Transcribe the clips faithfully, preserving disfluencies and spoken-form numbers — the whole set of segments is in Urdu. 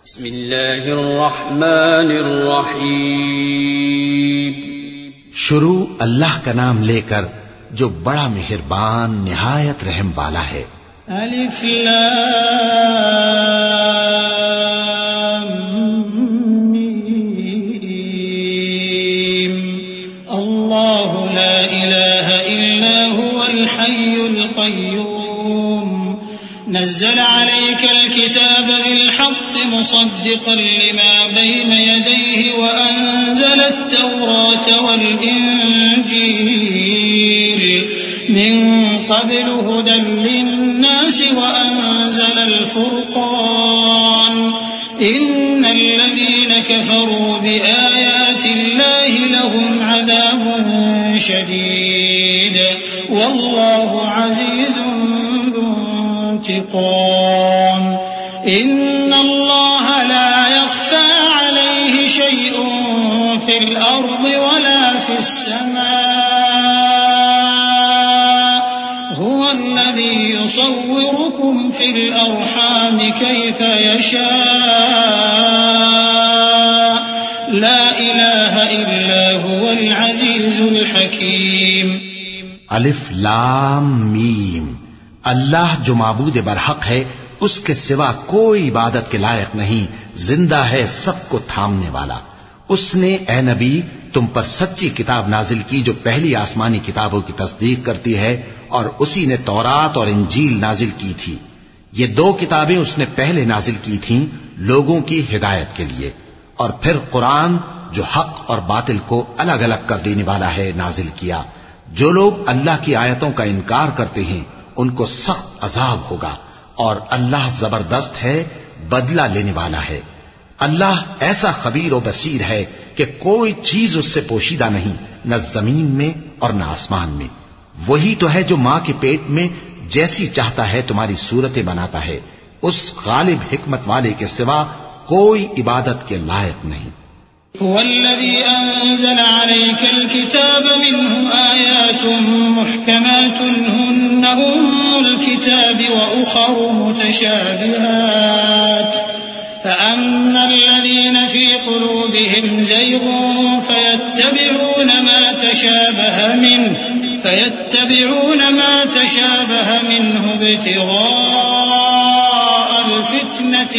بسم اللہ الرحمن الرحیم. شروع اللہ کا نام لے کر جو بڑا مہربان نہایت رحم والا ہے. الف لام میم. اللہ لا الہ الا هو الحی القیوم نزل عليك الكتاب بالحق مصدقا لما بين يديه وأنزل التوراة والإنجيل من قبل هدى للناس وأنزل الفرقان إن الذين كفروا بآيات الله لهم عذاب شديد والله عزيز انتقام. إن الله لا يخفى عليه شيء في الأرض ولا في السماء هو الذي يصوركم في الأرحام كيف يشاء لا إله إلا هو العزيز الحكيم. الف لام میم. اللہ جو معبود برحق ہے اس کے سوا کوئی عبادت کے لائق نہیں، زندہ ہے سب کو تھامنے والا. اس نے اے نبی تم پر سچی کتاب نازل کی جو پہلی آسمانی کتابوں کی تصدیق کرتی ہے، اور اسی نے تورات اور انجیل نازل کی تھی. یہ دو کتابیں اس نے پہلے نازل کی تھیں لوگوں کی ہدایت کے لیے، اور پھر قرآن جو حق اور باطل کو الگ الگ کر دینے والا ہے نازل کیا. جو لوگ اللہ کی آیتوں کا انکار کرتے ہیں ان کو سخت عذاب ہوگا، اور اللہ زبردست ہے، بدلہ لینے والا ہے. اللہ ایسا خبیر و بصیر ہے کہ کوئی چیز اس سے پوشیدہ نہیں، نہ زمین میں اور نہ آسمان میں. وہی تو ہے جو ماں کے پیٹ میں جیسی چاہتا ہے تمہاری صورتیں بناتا ہے. اس غالب حکمت والے کے سوا کوئی عبادت کے لائق نہیں. هو الذي أنزل عليك الكتاب منه آيات محكمات هن أم الكتاب وأخر متشابهات فأما الذين في قلوبهم زيغ فيتبعون ما تشابه منه فيتبعون ما تشابه منه ابتغاء الفتنة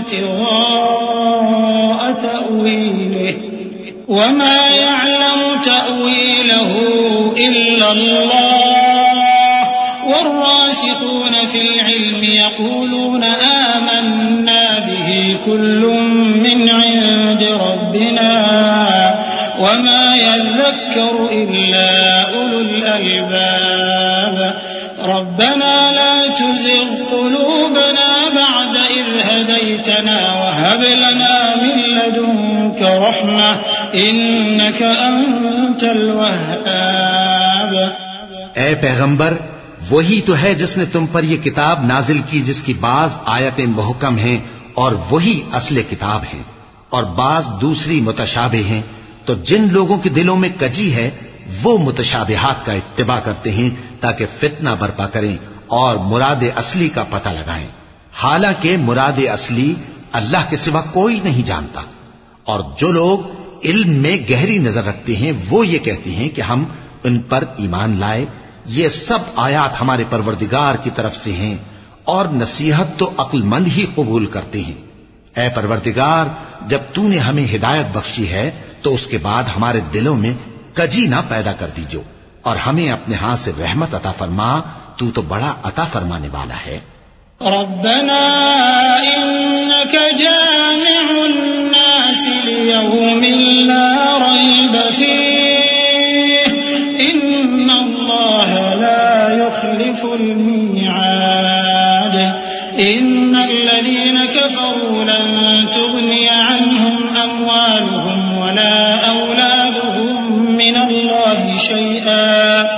وابتغاء تأويله وما يعلم تأويله إلا الله والراسخون في العلم يقولون آمنا به كل من عند ربنا وما يذكر إلا أولو الألباب ربنا لا تزغ قلوبنا بعد إذ هديتنا وهب لنا من لدنك رحمة إنك أنت الوهاب. اے پیغمبر، وہی تو ہے جس نے تم پر یہ کتاب نازل کی جس کی بعض آیتیں محکم ہیں اور وہی اصل کتاب ہیں، اور بعض دوسری متشابہ ہیں. تو جن لوگوں کے دلوں میں کجی ہے وہ متشابہات کا اتباع کرتے ہیں تاکہ فتنہ برپا کریں اور مراد اصلی کا پتہ لگائیں، حالانکہ مراد اصلی اللہ کے سوا کوئی نہیں جانتا. اور جو لوگ علم میں گہری نظر رکھتے ہیں وہ یہ کہتے ہیں کہ ہم ان پر ایمان لائے. یہ سب آیات ہمارے پروردگار کی طرف سے ہیں اور نصیحت تو عقل مند ہی قبول کرتے ہیں. اے پروردگار، جب تو نے ہمیں ہدایت بخشی ہے تو اس کے بعد ہمارے دلوں میں کجی نہ پیدا کر دیجو، اور ہمیں اپنے ہاتھ سے رحمت عطا فرما، تو تو بڑا عطا فرمانے والا ہے. ربنا إنك جامع الناس ليوم لا ريب فيه إن الله لا يخلف الميعاد. إن الذين كفروا لن تغني عنهم أموالهم ولا أولادهم من الله شيئا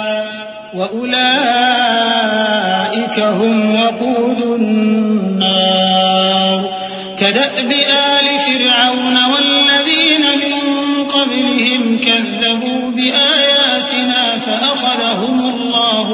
وأولئك هم وقود النار. كدأب آل فرعون والذين من قبلهم كذبوا بآياتنا فأخذهم الله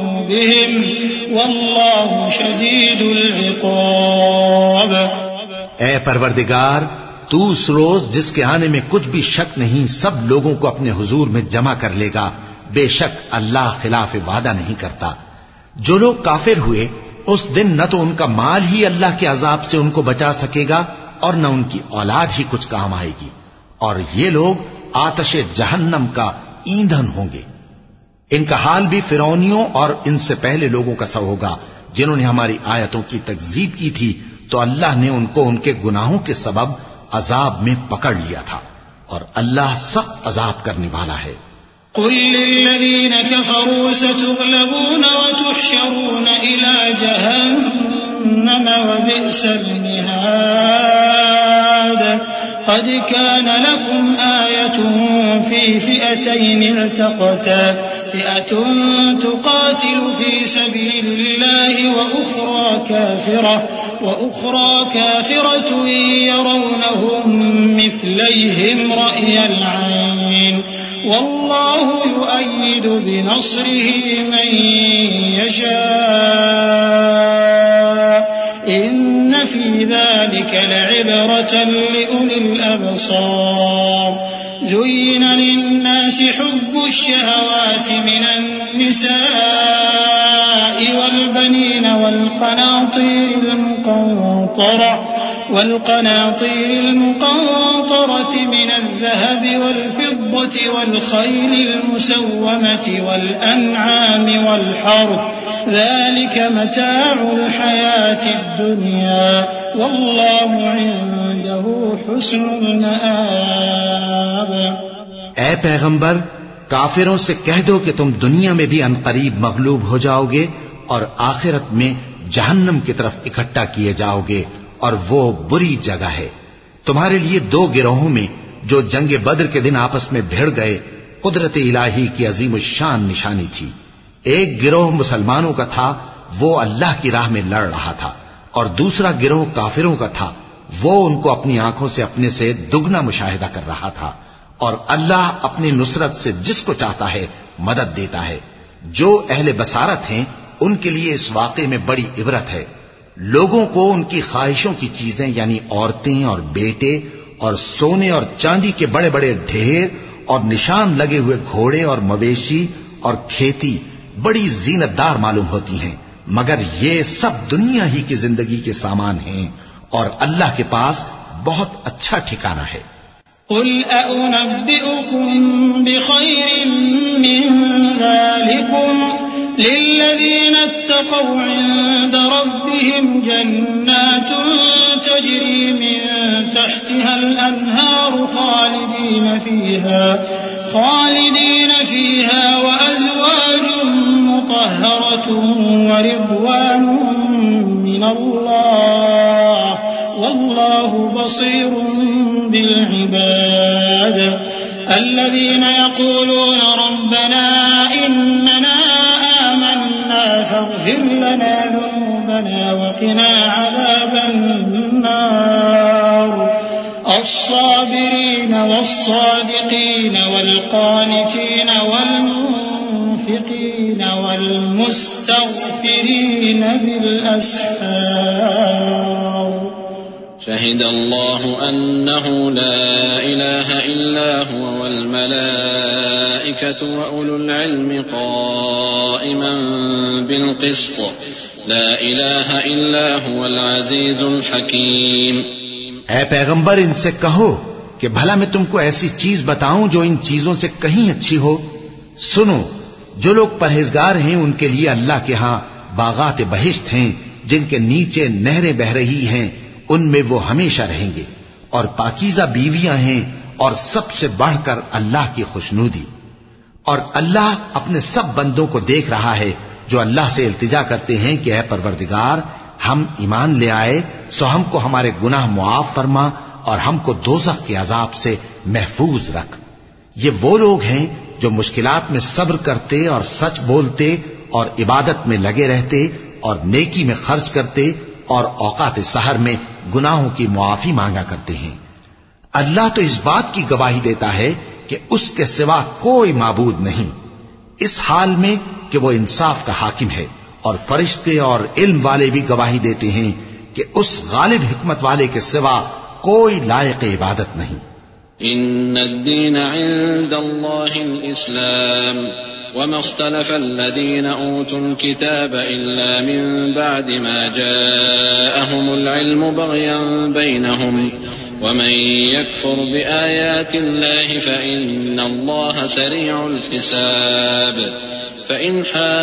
بذنوبهم والله شديد العقاب. اے پروردگار تو اس روز جس کے آنے میں کچھ بھی شک نہیں سب لوگوں کو اپنے حضور میں جمع کر لے گا، بے شک اللہ خلاف وعدہ نہیں کرتا۔ جو لوگ کافر ہوئے اس دن نہ تو ان کا مال ہی اللہ کے عذاب سے ان کو بچا سکے گا اور نہ ان کی اولاد ہی کچھ کام آئے گی، اور یہ لوگ آتش جہنم کا ایندھن ہوں گے۔ ان کا حال بھی فرعونیوں اور ان سے پہلے لوگوں کا سا ہوگا جنہوں نے ہماری آیتوں کی تکذیب کی تھی، تو اللہ نے ان کو ان کے گناہوں کے سبب عذاب میں پکڑ لیا تھا، اور اللہ سخت عذاب کرنے والا ہے۔ قل للذين كفروا ستغلبون وتحشرون إلى جهنم وبئس المهاد قد كان لكم آية في فئتين التقتا فئة تقاتل في سبيل الله وأخرى كافرة وأخرى كافرة يرونهم مثليهم رأي العين والله يؤيد بنصره من يشاء إن في ذلك لعبرة لأولي الأبصار زين للناس حب الشهوات من النساء والبنين والقناطير المقنطرة والقناطير المقنطرة من الذهب والفضة والخيل المسومة والأنعام والحرث ذلك متاع الحياة الدنيا والله عنده حسن المآب۔ اے پیغمبر کافروں سے کہہ دو کہ تم دنیا میں بھی عنقریب مغلوب ہو جاؤ گے اور آخرت میں جہنم کی طرف اکٹھا کیے جاؤ گے، اور وہ بری جگہ ہے۔ تمہارے لیے دو گروہوں میں جو جنگ بدر کے دن آپس میں بھڑ گئے قدرت الہی کی عظیم الشان نشانی تھی۔ ایک گروہ مسلمانوں کا تھا، وہ اللہ کی راہ میں لڑ رہا تھا، اور دوسرا گروہ کافروں کا تھا، وہ ان کو اپنی آنکھوں سے اپنے سے دگنا مشاہدہ کر رہا تھا، اور اللہ اپنی نصرت سے جس کو چاہتا ہے مدد دیتا ہے۔ جو اہل بصارت ہیں ان کے لیے اس واقعے میں بڑی عبرت ہے۔ لوگوں کو ان کی خواہشوں کی چیزیں یعنی عورتیں اور بیٹے اور سونے اور چاندی کے بڑے بڑے ڈھیر اور نشان لگے ہوئے گھوڑے اور مویشی اور کھیتی بڑی زینت دار معلوم ہوتی ہیں، مگر یہ سب دنیا ہی کی زندگی کے سامان ہیں، اور اللہ کے پاس بہت اچھا ٹھکانہ ہے۔ قل أأنبئكم بخير من ذلكم للذين اتقوا عند ربهم جنات تجري من تحتها الأنهار خالدين فيها خالدين فيها وأزواج مطهرة ورضوان من الله والله بصير بالعباد الذين يقولون ربنا إننا آمنا فاغفر لنا ذنوبنا وقنا عذاب النار الصابرين والصادقين والقانتين والمنفقين والمستغفرين بالأسحار شهد الله أنه لا إله إلا هو والملائكة وأولو العلم قائما بالقسط لا إله إلا هو العزيز الحكيم۔ اے پیغمبر ان سے کہو کہ بھلا میں تم کو ایسی چیز بتاؤں جو ان چیزوں سے کہیں اچھی ہو۔ سنو، جو لوگ پرہیزگار ہیں ان کے لیے اللہ کے ہاں باغات بہشت ہیں جن کے نیچے نہریں بہ رہی ہیں، ان میں وہ ہمیشہ رہیں گے، اور پاکیزہ بیویاں ہیں، اور سب سے بڑھ کر اللہ کی خوشنودی۔ اور اللہ اپنے سب بندوں کو دیکھ رہا ہے جو اللہ سے التجا کرتے ہیں کہ اے پروردگار ہم ایمان لے آئے سو ہم کو ہمارے گناہ معاف فرما اور ہم کو دوزخ کے عذاب سے محفوظ رکھ۔ یہ وہ لوگ ہیں جو مشکلات میں صبر کرتے اور سچ بولتے اور عبادت میں لگے رہتے اور نیکی میں خرچ کرتے اور اوقات سحر میں گناہوں کی معافی مانگا کرتے ہیں۔ اللہ تو اس بات کی گواہی دیتا ہے کہ اس کے سوا کوئی معبود نہیں، اس حال میں کہ وہ انصاف کا حاکم ہے، اور فرشتے اور علم والے بھی گواہی دیتے ہیں کہ اس غالب حکمت والے کے سوا کوئی لائق عبادت نہیں. ان الدين عند الله الاسلام وما اختلف الذين اوتوا الكتاب الا من بعد ما جاءهم العلم بغيا بينهم ومن يكفر بآيات الله فإن الله سريع الحساب. فإن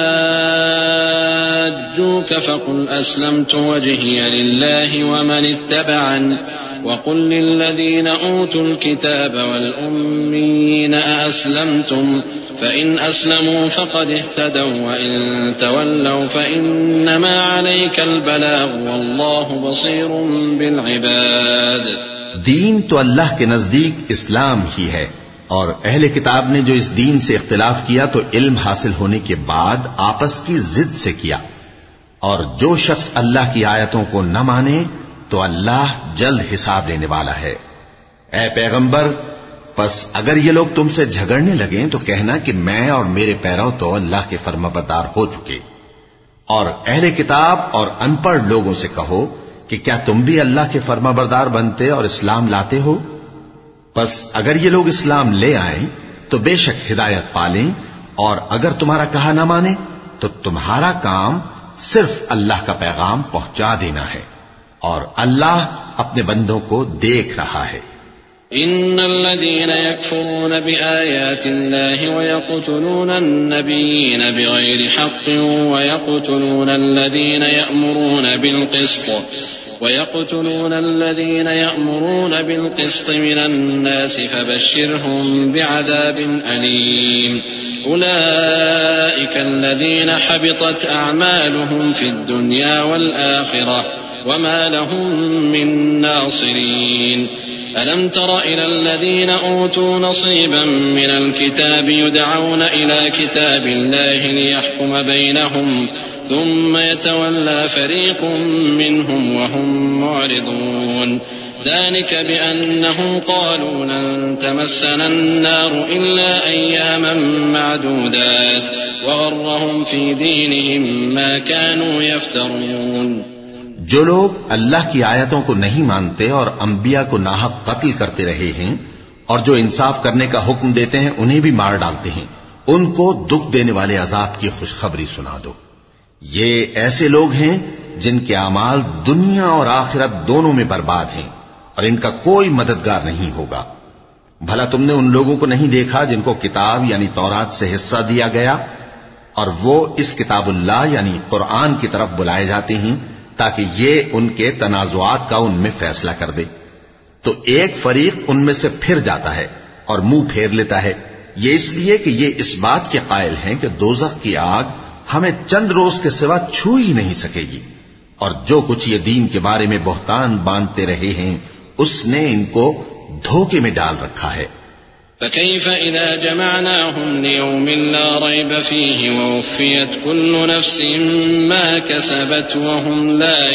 حاجوك فقل أسلمت وجهي لله ومن اتبعني وقل للذين أوتوا الكتاب والأميين أأسلمتم فإن أسلموا فقد اهتدوا وإن تولوا فإنما عليك البلاغ والله بصير بالعباد. دین تو اللہ کے نزدیک اسلام ہی ہے، اور اہل کتاب نے جو اس دین سے اختلاف کیا تو علم حاصل ہونے کے بعد آپس کی ضد سے کیا، اور جو شخص اللہ کی آیتوں کو نہ مانے تو اللہ جلد حساب لینے والا ہے. اے پیغمبر، پس اگر یہ لوگ تم سے جھگڑنے لگیں تو کہنا کہ میں اور میرے پیرو تو اللہ کے فرمانبردار ہو چکے، اور اہل کتاب اور ان پڑھ لوگوں سے کہو کہ کیا تم بھی اللہ کے فرمانبردار بنتے اور اسلام لاتے ہو؟ پس اگر یہ لوگ اسلام لے آئیں تو بے شک ہدایت پالیں، اور اگر تمہارا کہا نہ مانے تو تمہارا کام صرف اللہ کا پیغام پہنچا دینا ہے، اور اللہ اپنے بندوں کو دیکھ رہا ہے. ان الذين يكفرون بآيات الله ويقتلون النبيين بغير حق ويقتلون الذين يأمرون بالقسط ويقتلون الذين يأمرون بالقسط من الناس فبشرهم بعذاب أليم. أولئك الذين حبطت أعمالهم في الدنيا والآخرة وما لهم من ناصرين. ألم تر إلى الذين أوتوا نصيبا من الكتاب يدعون إلى كتاب الله ليحكم بينهم ثم يتولى فريق منهم وهم معرضون. ذلك بأنهم قالوا لن تمسنا النار إلا أياما معدودات وغرهم في دينهم ما كانوا يفترون. جو لوگ اللہ کی آیتوں کو نہیں مانتے اور انبیاء کو ناحق قتل کرتے رہے ہیں اور جو انصاف کرنے کا حکم دیتے ہیں انہیں بھی مار ڈالتے ہیں، ان کو دکھ دینے والے عذاب کی خوشخبری سنا دو. یہ ایسے لوگ ہیں جن کے اعمال دنیا اور آخرت دونوں میں برباد ہیں اور ان کا کوئی مددگار نہیں ہوگا. بھلا تم نے ان لوگوں کو نہیں دیکھا جن کو کتاب یعنی تورات سے حصہ دیا گیا اور وہ اس کتاب اللہ یعنی قرآن کی طرف بلائے جاتے ہیں تاکہ یہ ان کے تنازعات کا ان میں فیصلہ کر دے، تو ایک فریق ان میں سے پھر جاتا ہے اور منہ پھیر لیتا ہے، یہ اس لیے کہ یہ اس بات کے قائل ہیں کہ دوزخ کی آگ ہمیں چند روز کے سوا چھو ہی نہیں سکے گی، اور جو کچھ یہ دین کے بارے میں بہتان باندھتے رہے ہیں اس نے ان کو دھوکے میں ڈال رکھا ہے. فكيف إذا جمعناهم ليوم لا ريب فيه ووفيت كل نفس ما كسبت وهم لا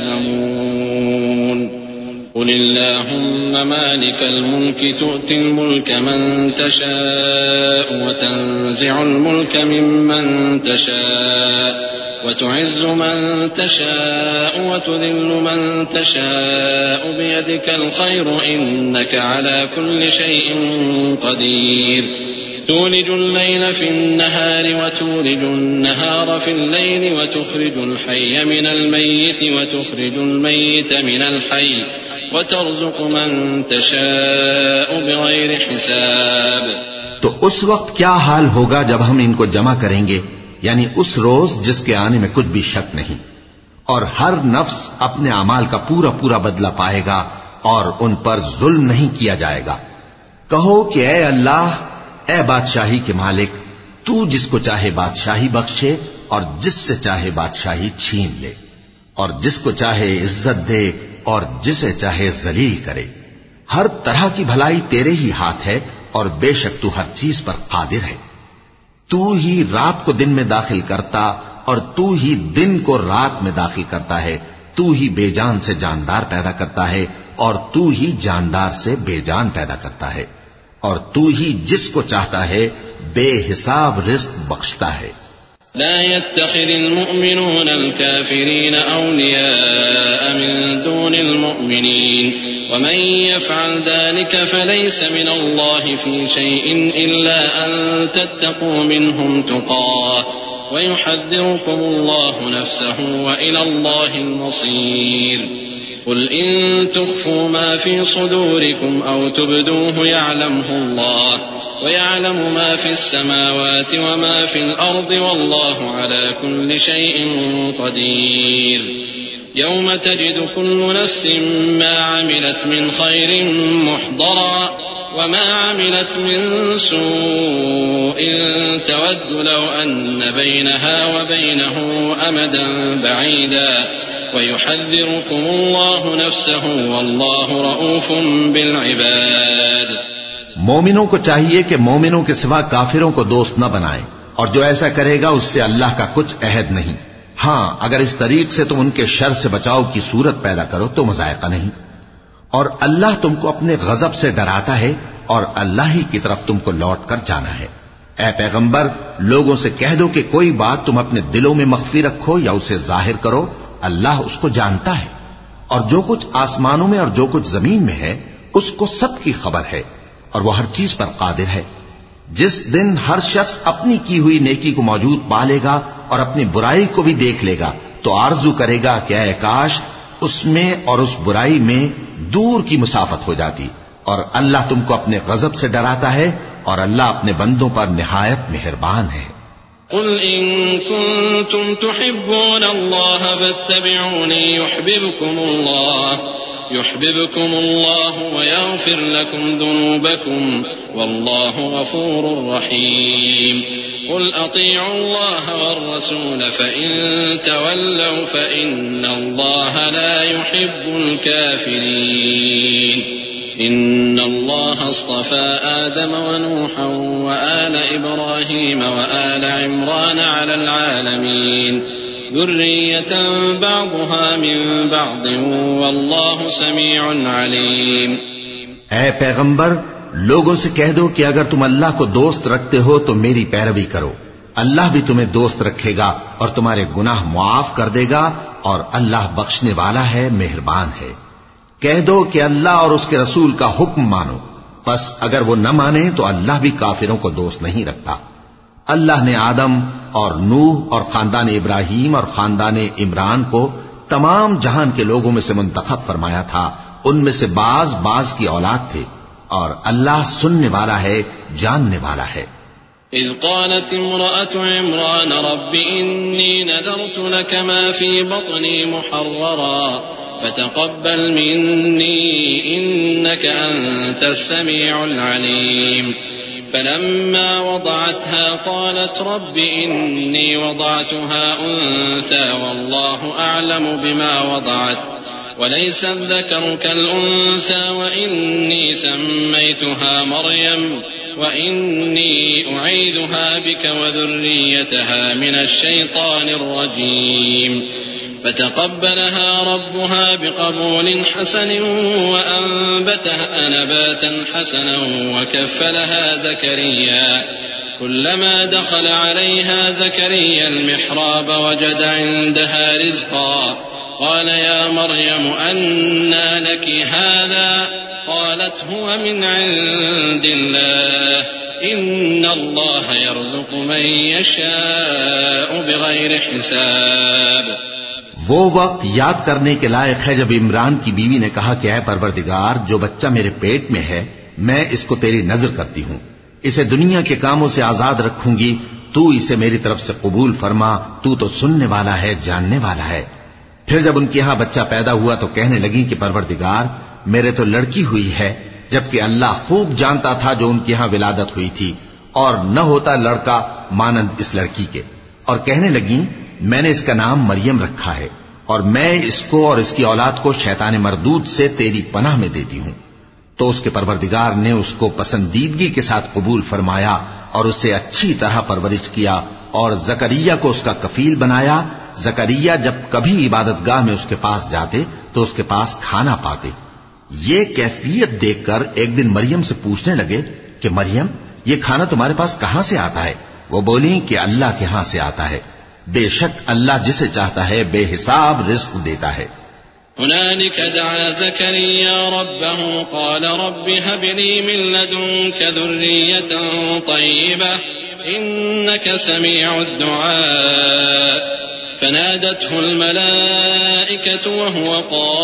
يظلمون. قل اللهم مالك الملك تؤتي الملك من تشاء وتنزع الملك ممن تشاء وتعز من تشاء وتذل من تشاء بيدك الخير إنك على كل شيء قدير. تولج الليل في النهار وتولج النهار في الليل وتخرج الحي من الميت وتخرج الميت من الحي وترزق من تشاء بغير حساب. تو اس وقت کیا حال ہوگا جب ہم ان کو جمع کریں گے، یعنی اس روز جس کے آنے میں کچھ بھی شک نہیں، اور ہر نفس اپنے اعمال کا پورا پورا بدلہ پائے گا اور ان پر ظلم نہیں کیا جائے گا. کہو کہ اے اللہ، اے بادشاہی کے مالک، تو جس کو چاہے بادشاہی بخشے اور جس سے چاہے بادشاہی چھین لے، اور جس کو چاہے عزت دے اور جسے چاہے ذلیل کرے. ہر طرح کی بھلائی تیرے ہی ہاتھ ہے اور بے شک تو ہر چیز پر قادر ہے. تو ہی رات کو دن میں داخل کرتا اور تو ہی دن کو رات میں داخل کرتا ہے. تو ہی بے جان سے جاندار پیدا کرتا ہے اور تو ہی جاندار سے بے جان پیدا کرتا ہے، اور تو ہی جس کو چاہتا ہے بے حساب رزق بخشتا ہے. لا يتخذ المؤمنون الكافرين أولياء من دون المؤمنين ومن يفعل ذلك فليس من الله في شيء إلا أن تتقوا منهم تقاه ويحذركم الله نفسه وإلى الله المصير قل إن تخفوا ما في صدوركم أو تبدوه يعلمه الله ويعلم ما في السماوات وما في الأرض والله على كل شيء قدير يوم تجد كل نفس ما عملت من خير محضرا وما عملت من سوء تود لو أن بينها وبينه أمدا بعيدا ويحذركم الله نفسه والله رؤوف بالعباد. مومنوں کو چاہیے کہ مومنوں کے سوا کافروں کو دوست نہ بنائیں، اور جو ایسا کرے گا اس سے اللہ کا کچھ عہد نہیں. ہاں اگر اس طریق سے تم ان کے شر سے بچاؤ کی صورت پیدا کرو تو مذائقہ نہیں. اور اللہ تم کو اپنے غضب سے ڈراتا ہے اور اللہ ہی کی طرف تم کو لوٹ کر جانا ہے. اے پیغمبر لوگوں سے کہہ دو کہ کوئی بات تم اپنے دلوں میں مخفی رکھو یا اسے ظاہر کرو، اللہ اس کو جانتا ہے. اور جو کچھ آسمانوں میں اور جو کچھ زمین میں ہے اس کو سب کی خبر ہے اور وہ ہر چیز پر قادر ہے. جس دن ہر شخص اپنی کی ہوئی نیکی کو موجود پا لے گا اور اپنی برائی کو بھی دیکھ لے گا تو آرزو کرے گا کہ اے کاش اس میں اور اس برائی میں دور کی مسافت ہو جاتی. اور اللہ تم کو اپنے غضب سے ڈراتا ہے اور اللہ اپنے بندوں پر نہایت مہربان ہے. قل إن كنتم تحبون الله فاتبعوني يحببكم الله يحببكم الله ويغفر لكم ذنوبكم والله غفور رحيم. قل أطيعوا الله والرسول فإن تولوا فإن الله لا يحب الكافرين. إن الله اصطفى آدم ونوحا وآل إبراهيم وآل عمران على العالمين ذرية بعضها من بعض والله سميع عليم. اے پیغمبر لوگوں سے کہہ دو کہ اگر تم اللہ کو دوست رکھتے ہو تو میری پیروی کرو، اللہ بھی تمہیں دوست رکھے گا اور تمہارے گناہ معاف کر دے گا اور اللہ بخشنے والا ہے، مہربان ہے. کہہ دو کہ اللہ اور اس کے رسول کا حکم مانو، پس اگر وہ نہ مانے تو اللہ بھی کافروں کو دوست نہیں رکھتا. اللہ نے آدم اور نوح اور خاندان ابراہیم اور خاندان عمران کو تمام جہان کے لوگوں میں سے منتخب فرمایا تھا، ان میں سے بعض بعض کی اولاد تھے، اور اللہ سننے والا ہے، جاننے والا ہے. إذ قالت امرأة عمران رب إني نذرت لك ما في بطني محررا فتقبل مني إنك أنت السميع العليم. فلما وضعتها قالت رب إني وضعتها أنثى والله أعلم بما وضعت وليس الذكر كالأنثى وإني سميتها مريم وإني أعيذها بك وذريتها من الشيطان الرجيم. فتقبلها ربها بقبول حسن وأنبتها نباتا حسنا وكفلها زكريا. كلما دخل عليها زكريا المحراب وجد عندها رزقا قال يا مريم أنى لك هذا قالت هو من عند الله إن الله يرزق من يشاء بغير حساب. وہ وقت یاد کرنے کے لائق ہے جب عمران کی بیوی نے کہا کہ اے پروردگار جو بچہ میرے پیٹ میں ہے میں اس کو تیری نظر کرتی ہوں، اسے دنیا کے کاموں سے آزاد رکھوں گی، تو اسے میری طرف سے قبول فرما، تو تو سننے والا ہے، جاننے والا ہے. پھر جب ان کے ہاں بچہ پیدا ہوا تو کہنے لگی کہ پروردگار میرے تو لڑکی ہوئی ہے، جبکہ اللہ خوب جانتا تھا جو ان کے ہاں ولادت ہوئی تھی، اور نہ ہوتا لڑکا مانند اس لڑکی کے. اور کہنے لگی میں نے اس کا نام مریم رکھا ہے اور میں اس کو اور اس کی اولاد کو شیطان مردود سے تیری پناہ میں دیتی ہوں. تو اس کے پروردگار نے اس کو پسندیدگی کے ساتھ قبول فرمایا اور اسے اچھی طرح پرورش کیا اور زکریا کو اس کا کفیل بنایا. زکریا جب کبھی عبادت گاہ میں اس کے پاس جاتے تو اس کے پاس کھانا پاتے. یہ کیفیت دیکھ کر ایک دن مریم سے پوچھنے لگے کہ مریم یہ کھانا تمہارے پاس کہاں سے آتا ہے؟ وہ بولی کہ اللہ کے ہاں سے آتا ہے، بے شک اللہ جسے چاہتا ہے بے حساب رزق دیتا ہے۔ هنالك دعا زكريا ربه قال رب هب لي من لدنك ذرية طيبة إنك سميع الدعاء فنادته الملائكة وهو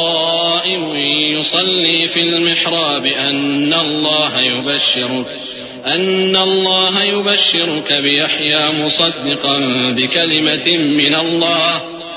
قائم يصلي في المحراب أن الله يبشرك أن الله يبشرك بيحيى مصدقا بكلمة من الله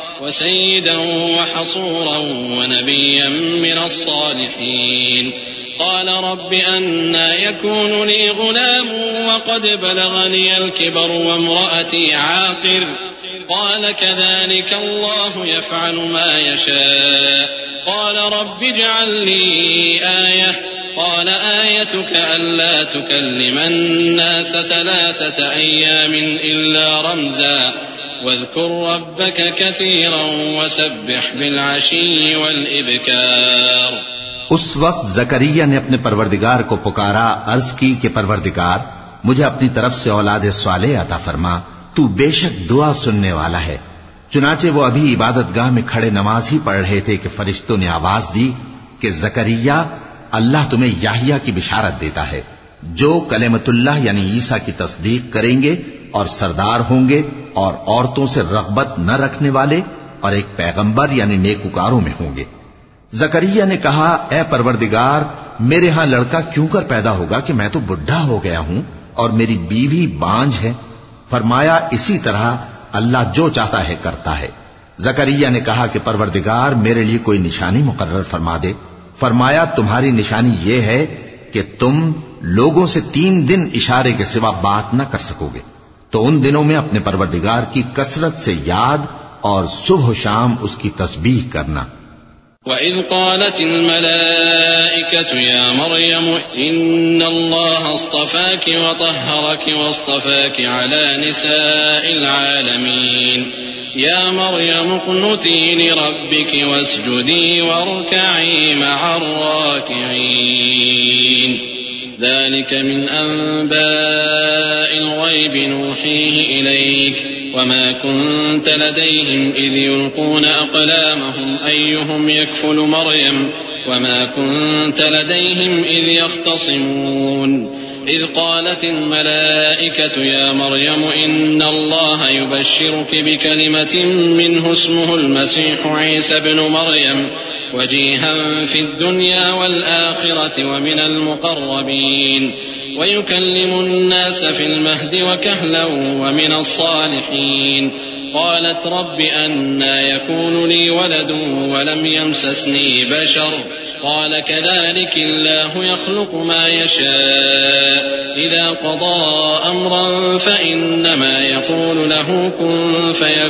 وسيدا وحصورا ونبيا من الصالحين قال رب أنى يكون لي غلام وقد بلغني الكبر وامرأتي عاقر قال كذلك الله يفعل ما يشاء قال رب اجعل لي آية قال آيتك ألا تكلم الناس ثلاثة أيام إلا رمزا واذكر ربك كثيرا وسبح بالعشي والإبكار۔ اس وقت زکریا نے اپنے پروردگار کو پکارا، عرض کی کہ پروردگار مجھے اپنی طرف سے اولاد صالح عطا فرما، تو بے شک دعا سننے والا ہے۔ چنانچہ وہ ابھی عبادت گاہ میں کھڑے نماز ہی پڑھ رہے تھے کہ فرشتوں نے آواز دی کہ زکریا اللہ تمہیں یحییٰ کی بشارت دیتا ہے جو کلمت اللہ یعنی عیسیٰ کی تصدیق کریں گے اور سردار ہوں گے اور عورتوں سے رغبت نہ رکھنے والے اور ایک پیغمبر یعنی نیکوکاروں میں ہوں گے۔ زکریا نے کہا اے پروردگار میرے ہاں لڑکا کیوں کر پیدا ہوگا کہ میں تو بڈھا ہو گیا ہوں اور میری بیوی بانجھ ہے۔ فرمایا اسی طرح اللہ جو چاہتا ہے کرتا ہے۔ زکریا نے کہا کہ پروردگار میرے لیے کوئی نشانی مقرر فرما دے۔ فرمایا تمہاری نشانی یہ ہے کہ تم لوگوں سے تین دن اشارے کے سوا بات نہ کر سکو گے، تو ان دنوں میں اپنے پروردگار کی کثرت سے یاد اور صبح و شام اس کی تسبیح کرنا۔ وَإِذْ قَالَتِ الْمَلَائِكَةُ يَا مَرْيَمُ إِنَّ اللَّهَ اصْطَفَاكِ وَطَهَّرَكِ وَاصْطَفَاكِ عَلَى نِسَاءِ الْعَالَمِينَ يَا مَرْيَمُ اقْنُتِي لِرَبِّكِ وَاسْجُدِي وَارْكَعِي مَعَ الرَّاكِعِينَ ذلك من أنباء الغيب نوحيه إليك وما كنت لديهم إذ يلقون أقلامهم أيهم يكفل مريم وما كنت لديهم إذ يختصمون إذ قالت الملائكة يا مريم إن الله يبشرك بكلمة منه اسمه المسيح عيسى بن مريم وجيها في الدنيا والآخرة ومن المقربين ويكلم الناس في المهد وكهلا ومن الصالحين قالت رب أنى يكون لي ولد ولم يمسسني بشر قال كذلك الله يخلق ما يشاء إذا قضى أمرا فإنما يقول له كن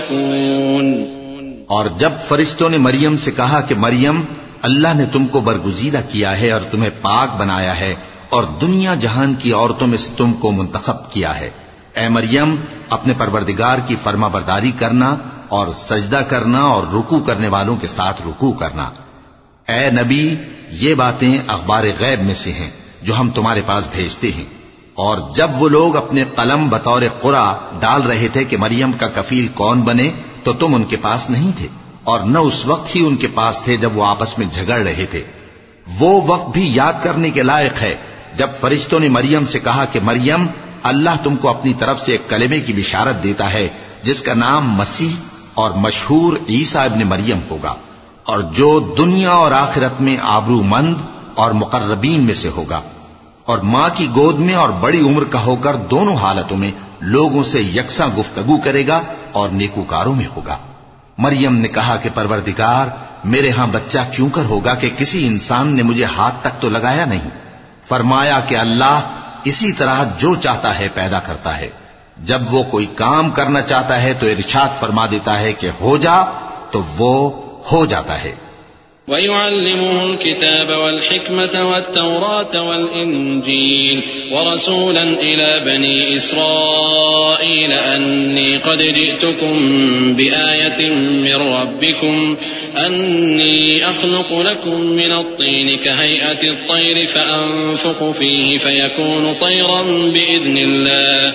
فيكون۔ اور جب فرشتوں نے مریم سے کہا کہ مریم اللہ نے تم کو برگزیدہ کیا ہے اور تمہیں پاک بنایا ہے اور دنیا جہان کی عورتوں میں سے تم کو منتخب کیا ہے، اے مریم اپنے پروردگار کی فرما برداری کرنا اور سجدہ کرنا اور رکوع کرنے والوں کے ساتھ رکوع کرنا۔ اے نبی یہ باتیں اخبار غیب میں سے ہیں جو ہم تمہارے پاس بھیجتے ہیں۔ اور جب وہ لوگ اپنے قلم بطور قرعہ ڈال رہے تھے کہ مریم کا کفیل کون بنے تو تم ان کے پاس نہیں تھے اور نہ اس وقت ہی ان کے پاس تھے جب وہ آپس میں جھگڑ رہے تھے۔ وہ وقت بھی یاد کرنے کے لائق ہے جب فرشتوں نے مریم سے کہا کہ مریم اللہ تم کو اپنی طرف سے ایک کلمے کی بشارت دیتا ہے جس کا نام مسیح اور مشہور عیسیٰ ابن مریم ہوگا اور جو دنیا اور آخرت میں آبرو مند اور مقربین میں سے ہوگا اور ماں کی گود میں اور بڑی عمر کا ہو کر دونوں حالتوں میں لوگوں سے یکساں گفتگو کرے گا اور نیکوکاروں میں ہوگا۔ مریم نے کہا کہ پروردگار میرے ہاں بچہ کیوں کر ہوگا کہ کسی انسان نے مجھے ہاتھ تک تو لگایا نہیں۔ فرمایا کہ اللہ اسی طرح جو چاہتا ہے پیدا کرتا ہے، جب وہ کوئی کام کرنا چاہتا ہے تو ارشاد فرما دیتا ہے کہ ہو جا تو وہ ہو جاتا ہے۔ وَيُعَلِّمُهُ الْكِتَابَ وَالْحِكْمَةَ وَالتَّوْرَاةَ وَالْإِنْجِيلَ وَرَسُولًا إِلَى بَنِي إِسْرَائِيلَ أَنِّي قَدْ جِئْتُكُمْ بِآيَةٍ مِّن رَّبِّكُمْ أَنِّي أَخْلُقُ لَكُم مِّنَ الطِّينِ كَهَيْئَةِ الطَّيْرِ فَأَنفُخُ فِيهِ فَيَكُونُ طَيْرًا بِإِذْنِ اللَّهِ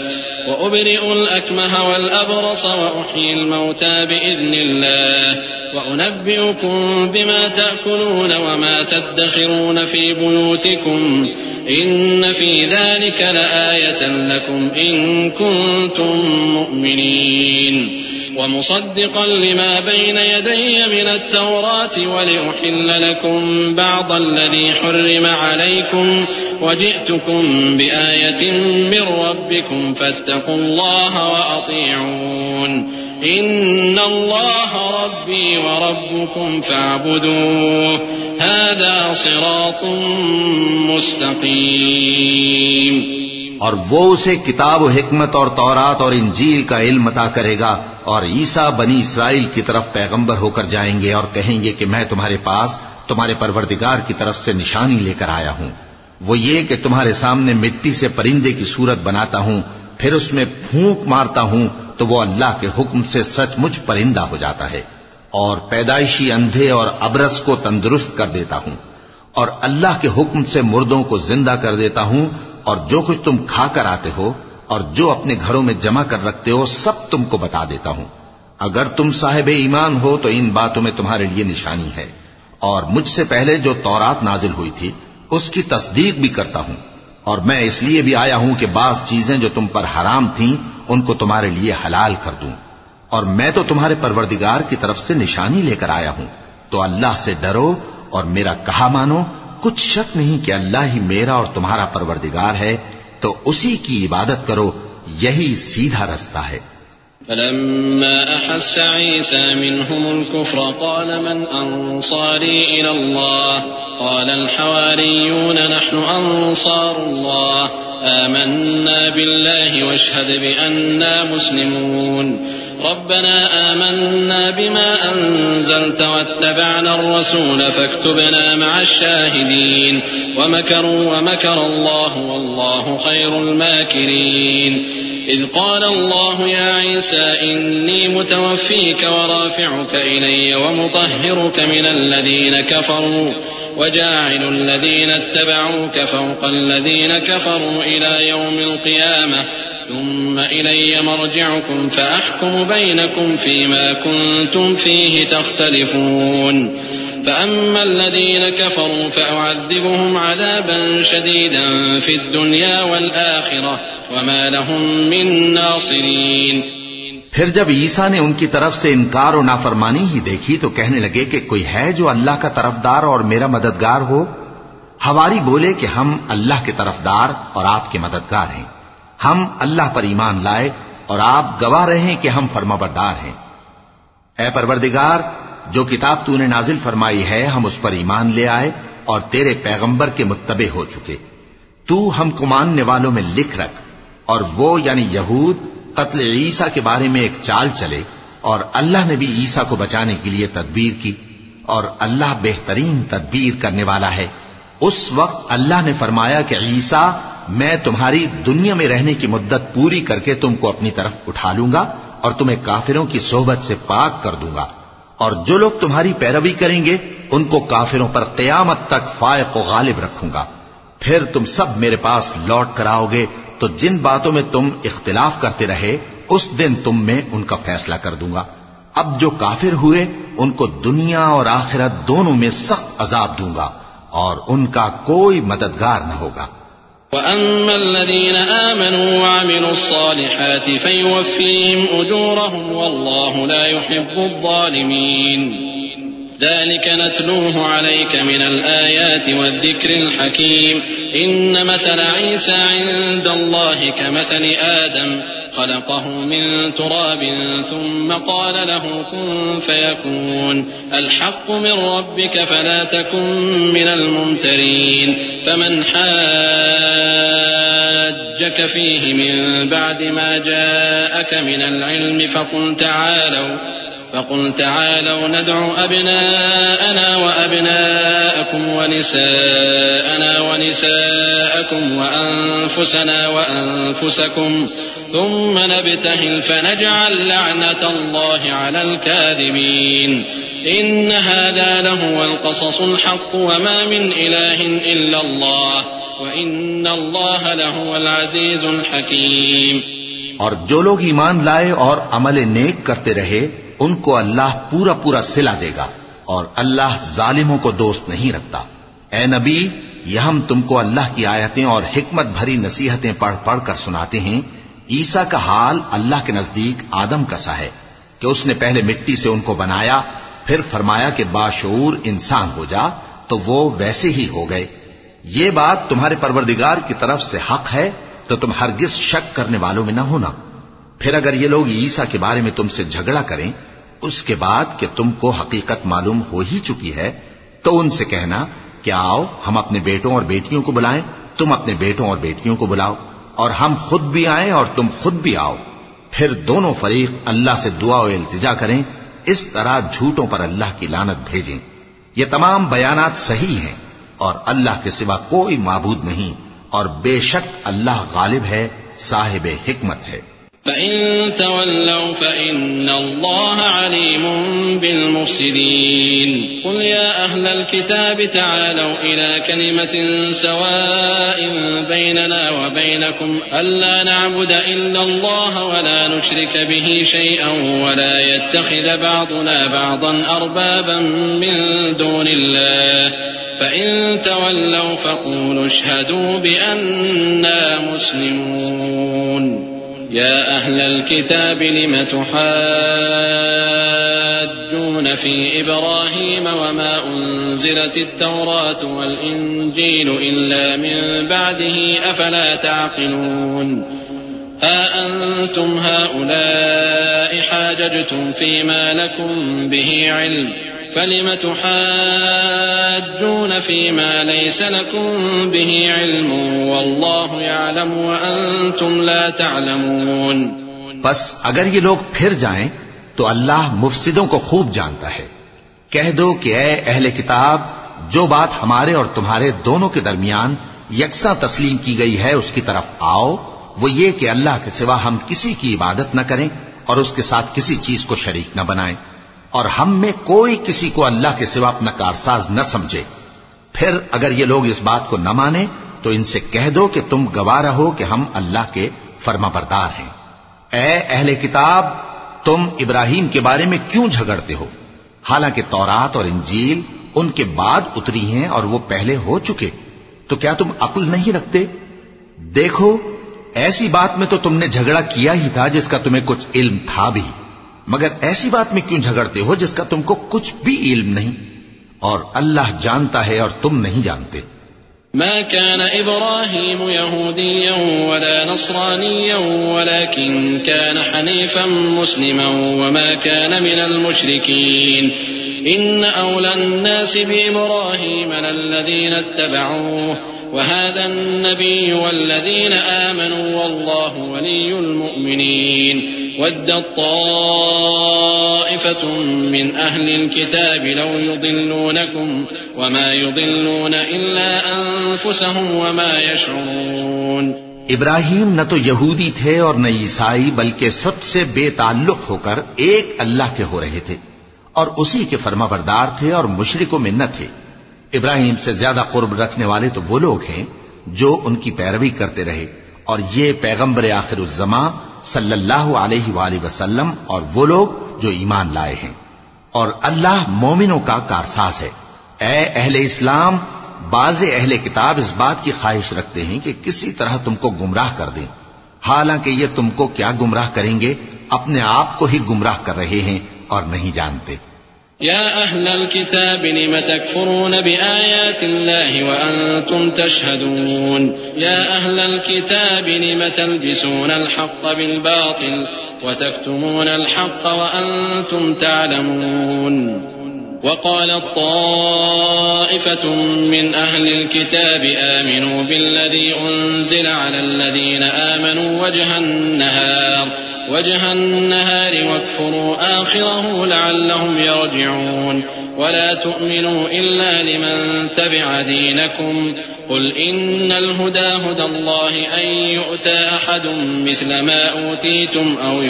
وأبرئ الأكمه والأبرص وأحيي الموتى بإذن الله وأنبئكم بما تأكلون وما تدخرون في بيوتكم إن في ذلك لآية لكم إن كنتم مؤمنين ومصدقا لما بين يدي من التوراة ولأحل لكم بعض الذي حرم عليكم وجئتكم بآية من ربكم فاتقوا الله وأطيعون إن الله ربي وربكم فاعبدوه هذا صراط مستقيم. اور وہ اسے کتاب و حکمت اور تورات اور انجیل کا علم عطا کرے گا، اور عیسیٰ بنی اسرائیل کی طرف پیغمبر ہو کر جائیں گے اور کہیں گے کہ میں تمہارے پاس تمہارے پروردگار کی طرف سے نشانی لے کر آیا ہوں، وہ یہ کہ تمہارے سامنے مٹی سے پرندے کی صورت بناتا ہوں، پھر اس میں پھونک مارتا ہوں تو وہ اللہ کے حکم سے سچ مچ پرندہ ہو جاتا ہے، اور پیدائشی اندھے اور ابرص کو تندرست کر دیتا ہوں، اور اللہ کے حکم سے مردوں کو زندہ کر دیتا ہوں، اور جو کچھ تم کھا کر آتے ہو اور جو اپنے گھروں میں جمع کر رکھتے ہو سب تم کو بتا دیتا ہوں. اگر تم صاحب ایمان ہو تو ان باتوں میں تمہارے لیے نشانی ہے، اور مجھ سے پہلے جو تورات نازل ہوئی تھی اس کی تصدیق بھی کرتا ہوں، اور میں اس لیے بھی آیا ہوں کہ بعض چیزیں جو تم پر حرام تھیں ان کو تمہارے لیے حلال کر دوں، اور میں تو تمہارے پروردگار کی طرف سے نشانی لے کر آیا ہوں. تو اللہ سے ڈرو اور میرا کہا مانو، کچھ شک نہیں کہ اللہ ہی میرا اور تمہارا پروردگار ہے، تو اسی کی عبادت کرو، یہی سیدھا رستہ ہے. فلما أحس عيسى منهم الكفر قال من أنصاري إلى الله قال الحواريون نحن أنصار الله آمنا بالله واشهد بأننا مسلمون ربنا آمنا بما أنزلت واتبعنا الرسول فاكتبنا مع الشاهدين ومكروا ومكر الله والله خير الماكرين إذ قال الله يا عيسى إني متوفيك ورافعك إلي ومطهرك من الذين كفروا وجاعل الذين اتبعوك فوق الذين كفروا إلى يوم القيامة ثم إلي مرجعكم فأحكم بينكم فيما كنتم فيه تختلفون فأما الذين كفروا فأعذبهم عذابا شديدا في الدنيا والآخرة وما لهم من ناصرين. پھر جب عیسیٰ نے ان کی طرف سے انکار و نافرمانی ہی دیکھی تو کہنے لگے کہ کوئی ہے جو اللہ کا طرفدار اور میرا مددگار ہو؟ حواری بولے کہ ہم اللہ کے طرفدار اور آپ کے مددگار ہیں، ہم اللہ پر ایمان لائے اور آپ گواہ رہیں کہ ہم فرمانبردار ہیں. اے پروردگار، جو کتاب تو نے نازل فرمائی ہے ہم اس پر ایمان لے آئے اور تیرے پیغمبر کے متبع ہو چکے. تو ہم کو ماننے والوں میں لکھ رکھ. اور وہ یعنی یہود قتل عیسیٰ کے بارے میں ایک چال چلے، اور اللہ نے بھی عیسیٰ کو بچانے کے لیے تدبیر کی، اور اللہ بہترین تدبیر کرنے والا ہے. اس وقت اللہ نے فرمایا کہ عیسیٰ میں تمہاری دنیا میں رہنے کی مدت پوری کر کے تم کو اپنی طرف اٹھا لوں گا اور تمہیں کافروں کی صحبت سے پاک کر دوں گا، اور جو لوگ تمہاری پیروی کریں گے ان کو کافروں پر قیامت تک فائق و غالب رکھوں گا. پھر تم سب میرے پاس لوٹ کر آؤ گے تو جن باتوں میں تم اختلاف کرتے رہے اس دن تم میں ان کا فیصلہ کر دوں گا. اب جو کافر ہوئے ان کو دنیا اور آخرت دونوں میں سخت عذاب دوں گا اور ان کا کوئی مددگار نہ ہوگا. وَأَمَّا الَّذِينَ آمَنُوا وَعَمِلُوا الصَّالِحَاتِ فَيُوَفِّيهِمْ أُجُورَهُمْ وَاللَّهُ لَا يُحِبُّ الظَّالِمِينَ ذلك نتلوه عليك من الآيات والذكر الحكيم إن مثل عيسى عند الله كمثل آدم خلقه من تراب ثم قال له كن فيكون الحق من ربك فلا تكن من الممترين فمن حاجك فيه من بعد ما جاءك من العلم فقل تعالوا فقل تعالوا ندع أبناءنا وأبناءكم ونساءنا ونساءكم وأنفسنا وأنفسكم ثم نبتهل فنجعل لعنة الله على الكاذبين إن هذا لهو القصص الحق وما من إله إلا الله وإن الله لهو العزيز الحكيم. اور جو لوگ ایمان لائے اور عمل نیک کرتے رہے ان کو اللہ پورا پورا صلہ دے گا، اور اللہ ظالموں کو دوست نہیں رکھتا۔ اے نبی، یہ ہم تم کو اللہ کی آیتیں اور حکمت بھری نصیحتیں پڑھ پڑھ کر سناتے ہیں۔ عیسیٰ کا حال اللہ کے نزدیک آدم کا سا ہے کہ اس نے پہلے مٹی سے ان کو بنایا، پھر فرمایا کہ باشعور انسان ہو جا، تو وہ ویسے ہی ہو گئے۔ یہ بات تمہارے پروردگار کی طرف سے حق ہے، تو تم ہرگز شک کرنے والوں میں نہ ہونا۔ پھر اگر یہ لوگ عیسیٰ کے بارے میں تم سے جھگڑا کریں اس کے بعد کہ تم کو حقیقت معلوم ہو ہی چکی ہے، تو ان سے کہنا کہ آؤ ہم اپنے بیٹوں اور بیٹیوں کو بلائیں، تم اپنے بیٹوں اور بیٹیوں کو بلاؤ، اور ہم خود بھی آئیں اور تم خود بھی آؤ، پھر دونوں فریق اللہ سے دعا و التجا کریں، اس طرح جھوٹوں پر اللہ کی لعنت بھیجیں۔ یہ تمام بیانات صحیح ہیں، اور اللہ کے سوا کوئی معبود نہیں، اور بے شک اللہ غالب ہے، صاحب حکمت ہے۔ فَإِن تَوَلَّوْا فَإِنَّ اللَّهَ عَلِيمٌ بِالْمُفْسِدِينَ قُلْ يَا أَهْلَ الْكِتَابِ تَعَالَوْا إِلَى كَلِمَةٍ سَوَاءٍ بَيْنَنَا وَبَيْنَكُمْ أَلَّا نَعْبُدَ إِلَّا اللَّهَ وَلَا نُشْرِكَ بِهِ شَيْئًا وَلَا يَتَّخِذَ بَعْضُنَا بَعْضًا أَرْبَابًا مِّن دُونِ اللَّهِ فَإِن تَوَلَّوْا فَقُولُوا اشْهَدُوا بِأَنَّا مُسْلِمُونَ يا أهل الكتاب لم تحاجون في إبراهيم وما أنزلت التوراة والإنجيل إلا من بعده أفلا تعقلون ها أنتم هؤلاء حاججتم فيما لكم به علم فلم تحاجون فيما ليس لكم به علم والله يعلم وأنتم لا تعلمون۔ بس اگر یہ لوگ پھر جائیں تو اللہ مفسدوں کو خوب جانتا ہے۔ کہہ دو کہ اے اہل کتاب، جو بات ہمارے اور تمہارے دونوں کے درمیان یکساں تسلیم کی گئی ہے اس کی طرف آؤ، وہ یہ کہ اللہ کے سوا ہم کسی کی عبادت نہ کریں اور اس کے ساتھ کسی چیز کو شریک نہ بنائیں، اور ہم میں کوئی کسی کو اللہ کے سوا اپنا کارساز نہ سمجھے۔ پھر اگر یہ لوگ اس بات کو نہ مانیں تو ان سے کہہ دو کہ تم گواہ رہو کہ ہم اللہ کے فرما بردار ہیں۔ اے اہل کتاب، تم ابراہیم کے بارے میں کیوں جھگڑتے ہو، حالانکہ تورات اور انجیل ان کے بعد اتری ہیں اور وہ پہلے ہو چکے، تو کیا تم عقل نہیں رکھتے؟ دیکھو، ایسی بات میں تو تم نے جھگڑا کیا ہی تھا جس کا تمہیں کچھ علم تھا بھی، مگر ایسی بات میں کیوں جھگڑتے ہو جس کا تم کو کچھ بھی علم نہیں، اور اللہ جانتا ہے اور تم نہیں جانتے۔ ما كان إبراهيم يهوديا ولا نصرانيا ولكن كان حنيفا مسلما وما كان من المشركين إن أولى الناس بإبراهيم للذين اتبعوه وهذا النبي والذين آمنوا والله ولي المؤمنين ودت طائفة من أهل الكتاب لو يضلونكم وما يضلون إلا أنفسهم وما يشعرون۔ ابراہیم نہ تو یہودی تھے اور نہ عیسائی، بلکہ سب سے بے تعلق ہو کر ایک اللہ کے ہو رہے تھے اور اسی کے فرما بردار تھے اور مشرکوں میں نہ تھے۔ ابراہیم سے زیادہ قرب رکھنے والے تو وہ لوگ ہیں جو ان کی پیروی کرتے رہے، اور یہ پیغمبر آخر الزماں صلی اللہ علیہ وآلہ وسلم اور وہ لوگ جو ایمان لائے ہیں، اور اللہ مومنوں کا کارساز ہے۔ اے اہل اسلام، بعض اہل کتاب اس بات کی خواہش رکھتے ہیں کہ کسی طرح تم کو گمراہ کر دیں، حالانکہ یہ تم کو کیا گمراہ کریں گے، اپنے آپ کو ہی گمراہ کر رہے ہیں اور نہیں جانتے۔ يا أهل الكتاب لم تكفرون بآيات الله وأنتم تشهدون يا أهل الكتاب لم تلبسون الحق بالباطل وتكتمون الحق وأنتم تعلمون وقالت طائفة من أهل الكتاب آمنوا بالذي أنزل على الذين آمنوا وجه النهار وجه النهار واكفروا آخره لعلهم يرجعون ولا تؤمنوا إلا لمن تبع دينكم قل إن الهدى هدى الله أن يؤتى أحد مثل ما أوتيتم أو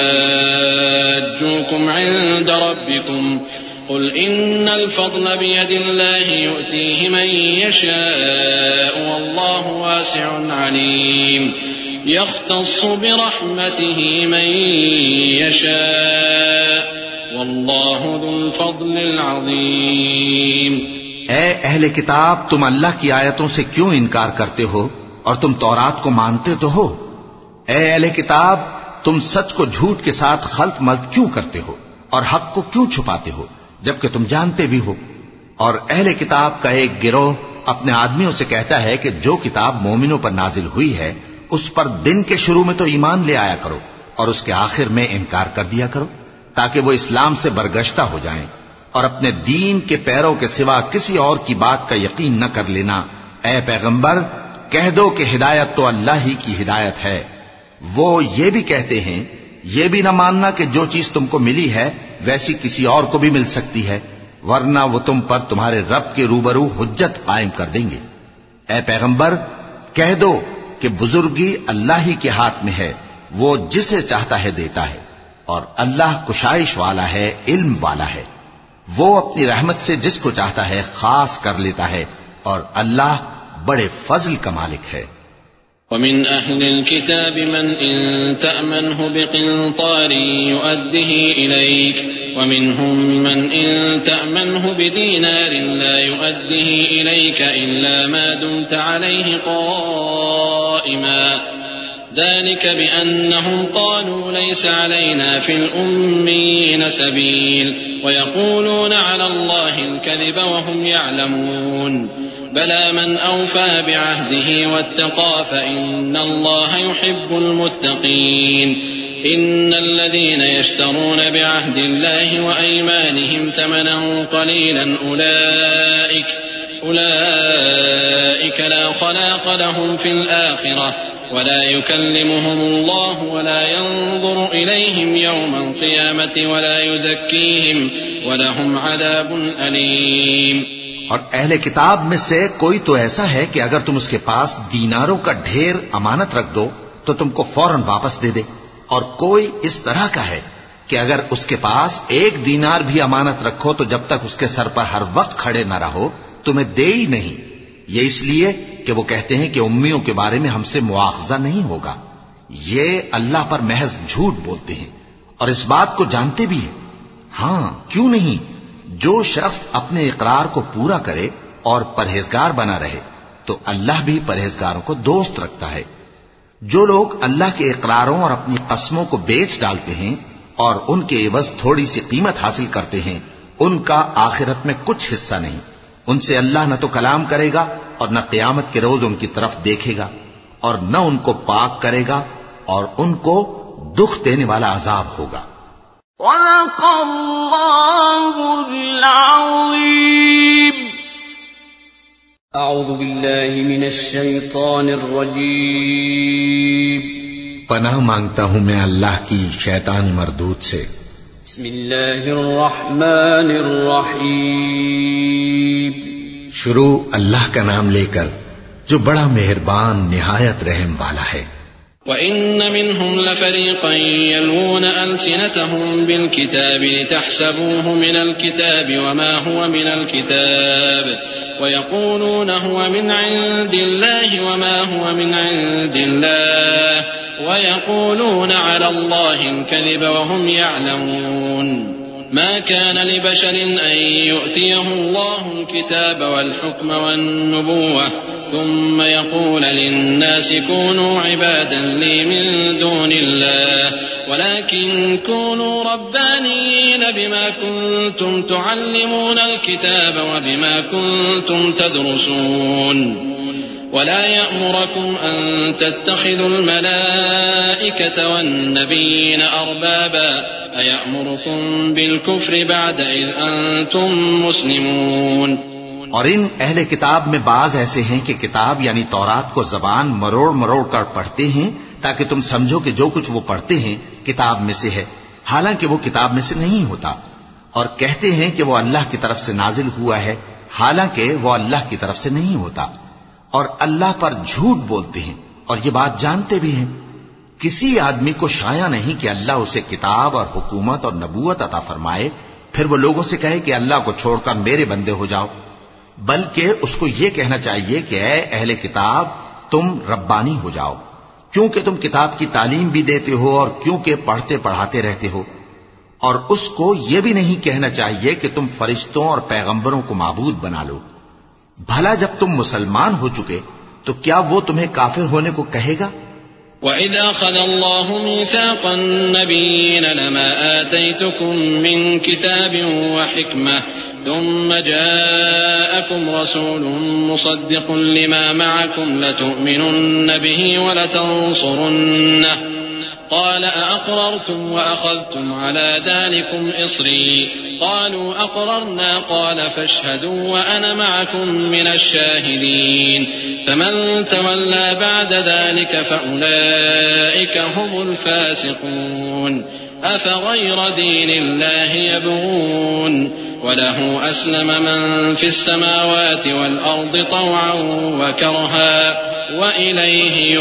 يحاجوكم عند ربكم قل إن الفضل بيد الله يؤتيه من يشاء والله واسع عليم يختص برحمته من يشاء والله ذو الفضل العظيم۔ اے اہل کتاب، تم اللہ کی آیتوں سے کیوں انکار کرتے ہو اور تم تورات کو مانتے تو ہو؟ اے اہل کتاب، تم سچ کو جھوٹ کے ساتھ خلط ملط کیوں کرتے ہو اور حق کو کیوں چھپاتے ہو جبکہ تم جانتے بھی ہو؟ اور اہل کتاب کا ایک گروہ اپنے آدمیوں سے کہتا ہے کہ جو کتاب مومنوں پر نازل ہوئی ہے اس پر دن کے شروع میں تو ایمان لے آیا کرو اور اس کے آخر میں انکار کر دیا کرو تاکہ وہ اسلام سے برگشتہ ہو جائیں، اور اپنے دین کے پیروں کے سوا کسی اور کی بات کا یقین نہ کر لینا۔ اے پیغمبر، کہہ دو کہ ہدایت تو اللہ ہی کی ہدایت ہے۔ وہ یہ بھی کہتے ہیں یہ بھی نہ ماننا کہ جو چیز تم کو ملی ہے ویسی کسی اور کو بھی مل سکتی ہے، ورنہ وہ تم پر تمہارے رب کے روبرو حجت قائم کر دیں گے۔ اے پیغمبر، کہہ دو کہ بزرگی اللہ ہی کے ہاتھ میں ہے، وہ جسے چاہتا ہے دیتا ہے، اور اللہ کشائش والا ہے، علم والا ہے۔ وہ اپنی رحمت سے جس کو چاہتا ہے خاص کر لیتا ہے، اور اللہ بڑے فضل کا مالک ہے۔ ومن أهل الكتاب من إن تأمنه بقنطار يؤده إليك ومنهم من إن تأمنه بدينار لا يؤده إليك إلا ما دمت عليه قائما ذلك بأنهم قالوا ليس علينا في الأميين سبيل ويقولون على الله الكذب وهم يعلمون بلى من أوفى بعهده واتقى فإن الله يحب المتقين إن الذين يشترون بعهد الله وأيمانهم ثمنا قليلا أولئك أولئك لا خلاق لهم في الآخرة ولا يكلمهم الله ولا ينظر إليهم يوم القيامة ولا يزكيهم ولهم عذاب أليم۔ اور اہل کتاب میں سے کوئی تو ایسا ہے کہ اگر تم اس کے پاس دیناروں کا ڈھیر امانت رکھ دو تو تم کو فوراً واپس دے دے، اور کوئی اس طرح کا ہے کہ اگر اس کے پاس ایک دینار بھی امانت رکھو تو جب تک اس کے سر پر ہر وقت کھڑے نہ رہو تمہیں دے ہی نہیں، یہ اس لیے کہ وہ کہتے ہیں کہ امیوں کے بارے میں ہم سے مواخذہ نہیں ہوگا۔ یہ اللہ پر محض جھوٹ بولتے ہیں اور اس بات کو جانتے بھی ہیں۔ ہاں کیوں نہیں، جو شخص اپنے اقرار کو پورا کرے اور پرہیزگار بنا رہے تو اللہ بھی پرہیزگاروں کو دوست رکھتا ہے۔ جو لوگ اللہ کے اقراروں اور اپنی قسموں کو بیچ ڈالتے ہیں اور ان کے عوض تھوڑی سی قیمت حاصل کرتے ہیں ان کا آخرت میں کچھ حصہ نہیں، ان سے اللہ نہ تو کلام کرے گا اور نہ قیامت کے روز ان کی طرف دیکھے گا، اور نہ ان کو پاک کرے گا، اور ان کو دکھ دینے والا عذاب ہوگا۔ صدق اللہ العظیم۔ اعوذ باللہ من الشیطان الرجیم۔ پناہ مانگتا ہوں میں اللہ کی شیطانی مردود سے۔ بسم اللہ الرحمن الرحیم۔ شروع اللہ کا نام لے کر جو بڑا مہربان نہایت رحم والا ہے۔ وَإِنَّ مِنْهُمْ لَفَرِيقًا يَلْوُونَ أَلْسِنَتَهُمْ بِالْكِتَابِ لِتَحْسَبُوهُ مِنَ الْكِتَابِ وَمَا هُوَ مِنَ الْكِتَابِ وَيَقُولُونَ هُوَ مِنْ عِنْدِ اللَّهِ وَمَا هُوَ مِنْ عِنْدِ اللَّهِ وَيَقُولُونَ عَلَى اللَّهِ الْكَذِبَ وَهُمْ يَعْلَمُونَ ما كان لبشر أن يؤتيه الله الكتاب والحكم والنبوة ثم يقول للناس كونوا عبادا لي من دون الله ولكن كونوا ربانيين بما كنتم تعلمون الكتاب وبما كنتم تدرسون ولا يأمركم أن تتخذوا الملائكة والنبيين أربابا أيأمركم بالكفر بعد إذ أنتم مسلمون۔ اور ان اہل کتاب میں بعض ایسے ہیں کہ کتاب یعنی تورات کو زبان مروڑ مروڑ کر پڑھتے ہیں تاکہ تم سمجھو کہ جو کچھ وہ پڑھتے ہیں کتاب میں سے ہے، حالانکہ وہ کتاب میں سے نہیں ہوتا، اور کہتے ہیں کہ وہ اللہ کی طرف سے نازل ہوا ہے، حالانکہ وہ اللہ کی طرف سے نہیں ہوتا، اور اللہ پر جھوٹ بولتے ہیں اور یہ بات جانتے بھی ہیں۔ کسی آدمی کو شایع نہیں کہ اللہ اسے کتاب اور حکومت اور نبوت عطا فرمائے پھر وہ لوگوں سے کہے کہ اللہ کو چھوڑ کر میرے بندے ہو جاؤ، بلکہ اس کو یہ کہنا چاہیے کہ اے اہل کتاب تم ربانی ہو جاؤ، کیونکہ تم کتاب کی تعلیم بھی دیتے ہو اور کیونکہ پڑھتے پڑھاتے رہتے ہو. اور اس کو یہ بھی نہیں کہنا چاہیے کہ تم فرشتوں اور پیغمبروں کو معبود بنا لو. بھلا جب تم مسلمان ہو چکے تو کیا وہ تمہیں کافر ہونے کو کہے گا؟ وَإِذْ أَخَذَ اللَّهُ مِيثَاقَ النَّبِيِّينَ لَمَا آتَيْتُكُم مِّن كِتَابٍ وَحِكْمَةٍ ثُمَّ جَاءَكُمْ رَسُولٌ مُصَدِّقٌ لِّمَا مَعَكُمْ لَتُؤْمِنُنَّ بِهِ وَلَتَنصُرُنَّهُ قال أأقررتم وأخذتم على ذلكم إصري قالوا أقررنا قال فاشهدوا وأنا معكم من الشاهدين فمن تولى بعد ذلك فأولئك هم الفاسقون أفغير دين الله يبغون وله أسلم من في السماوات والأرض طوعا وكرها وإليه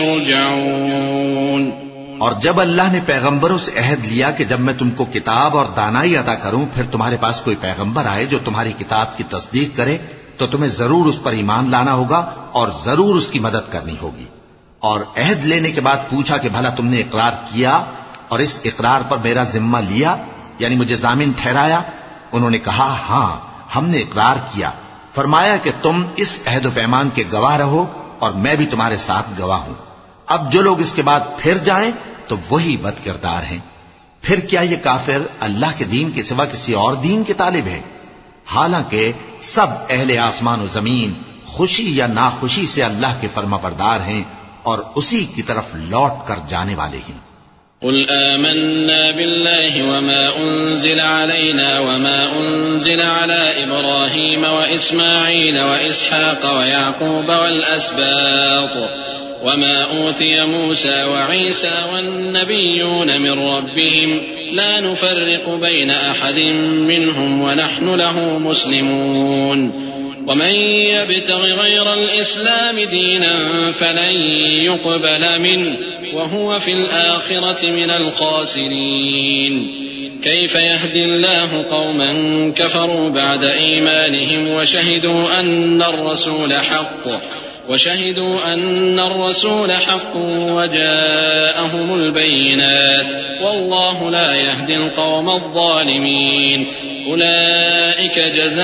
يرجعون. اور جب اللہ نے پیغمبروں سے عہد لیا کہ جب میں تم کو کتاب اور دانائی عطا کروں پھر تمہارے پاس کوئی پیغمبر آئے جو تمہاری کتاب کی تصدیق کرے تو تمہیں ضرور اس پر ایمان لانا ہوگا اور ضرور اس کی مدد کرنی ہوگی. اور عہد لینے کے بعد پوچھا کہ بھلا تم نے اقرار کیا اور اس اقرار پر میرا ذمہ لیا یعنی مجھے ضامن ٹھہرایا؟ انہوں نے کہا ہاں ہم نے اقرار کیا. فرمایا کہ تم اس عہد و پیمان کے گواہ رہو اور میں بھی تمہارے ساتھ گواہ ہوں. اب جو لوگ اس کے بعد پھر جائیں تو وہی بد کردار ہیں. پھر کیا یہ کافر اللہ کے دین کے سوا کسی اور دین کے طالب ہیں؟ حالانکہ سب اہل آسمان و زمین خوشی یا ناخوشی سے اللہ کے فرما بردار ہیں اور اسی کی طرف لوٹ کر جانے والے ہیں. قل آمنا بالله وما أنزل علينا وما أنزل على إبراهيم وإسماعيل وإسحاق ويعقوب والأسباط وما أوتي موسى وعيسى والنبيون من ربهم لا نفرق بين أحد منهم ونحن له مسلمون ومن يبتغ غير الإسلام دينا فلن يقبل منه وهو في الآخرة من الخاسرين. كيف يهدي الله قوما كفروا بعد إيمانهم وشهدوا أن الرسول حق وشهدوا أن الرسول حق وجاءهم البينات والله لا يهدي القوم الظالمين. أولئك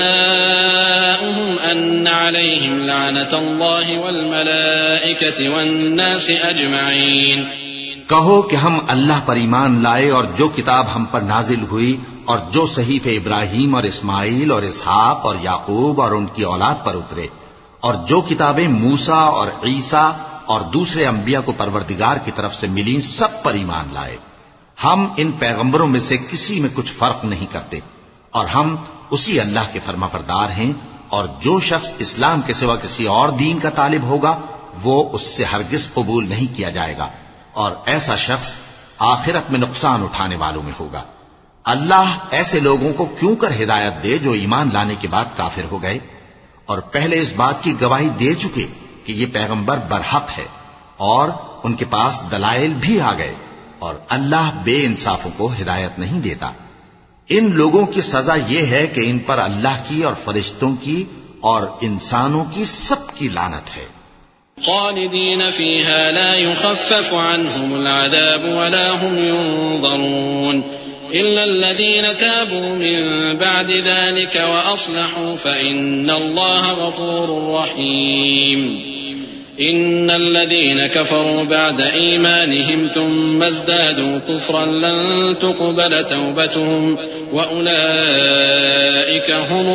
جزاؤهم أن عليهم لعنة الله والملائكة والناس أجمعين. کہو کہ ہم اللہ پر ایمان لائے اور جو کتاب ہم پر نازل ہوئی اور جو صحیفے ابراہیم اور اسماعیل اور اسحاق اور یعقوب اور ان کی اولاد پر اترے اور جو کتابیں موسیٰ اور عیسیٰ اور دوسرے انبیاء کو پروردگار کی طرف سے ملیں سب پر ایمان لائے. ہم ان پیغمبروں میں سے کسی میں کچھ فرق نہیں کرتے اور ہم اسی اللہ کے فرما بردار ہیں. اور جو شخص اسلام کے سوا کسی اور دین کا طالب ہوگا وہ اس سے ہرگز قبول نہیں کیا جائے گا اور ایسا شخص آخرت میں نقصان اٹھانے والوں میں ہوگا. اللہ ایسے لوگوں کو کیوں کر ہدایت دے جو ایمان لانے کے بعد کافر ہو گئے اور پہلے اس بات کی گواہی دے چکے کہ یہ پیغمبر برحق ہے اور ان کے پاس دلائل بھی آ گئے اور اللہ بے انصافوں کو ہدایت نہیں دیتا. ان لوگوں کی سزا یہ ہے کہ ان پر اللہ کی اور فرشتوں کی اور انسانوں کی سب کی لعنت ہے. خالدین فیہا لا یخفف عنہم العذاب ولا هم ينظرون إلا الذين تابوا من بعد ذلك وأصلحوا فإن الله غفور رحيم. إن الذين كفروا بعد إيمانهم ثم ازدادوا كفرا لن تقبل توبتهم وأولئك هم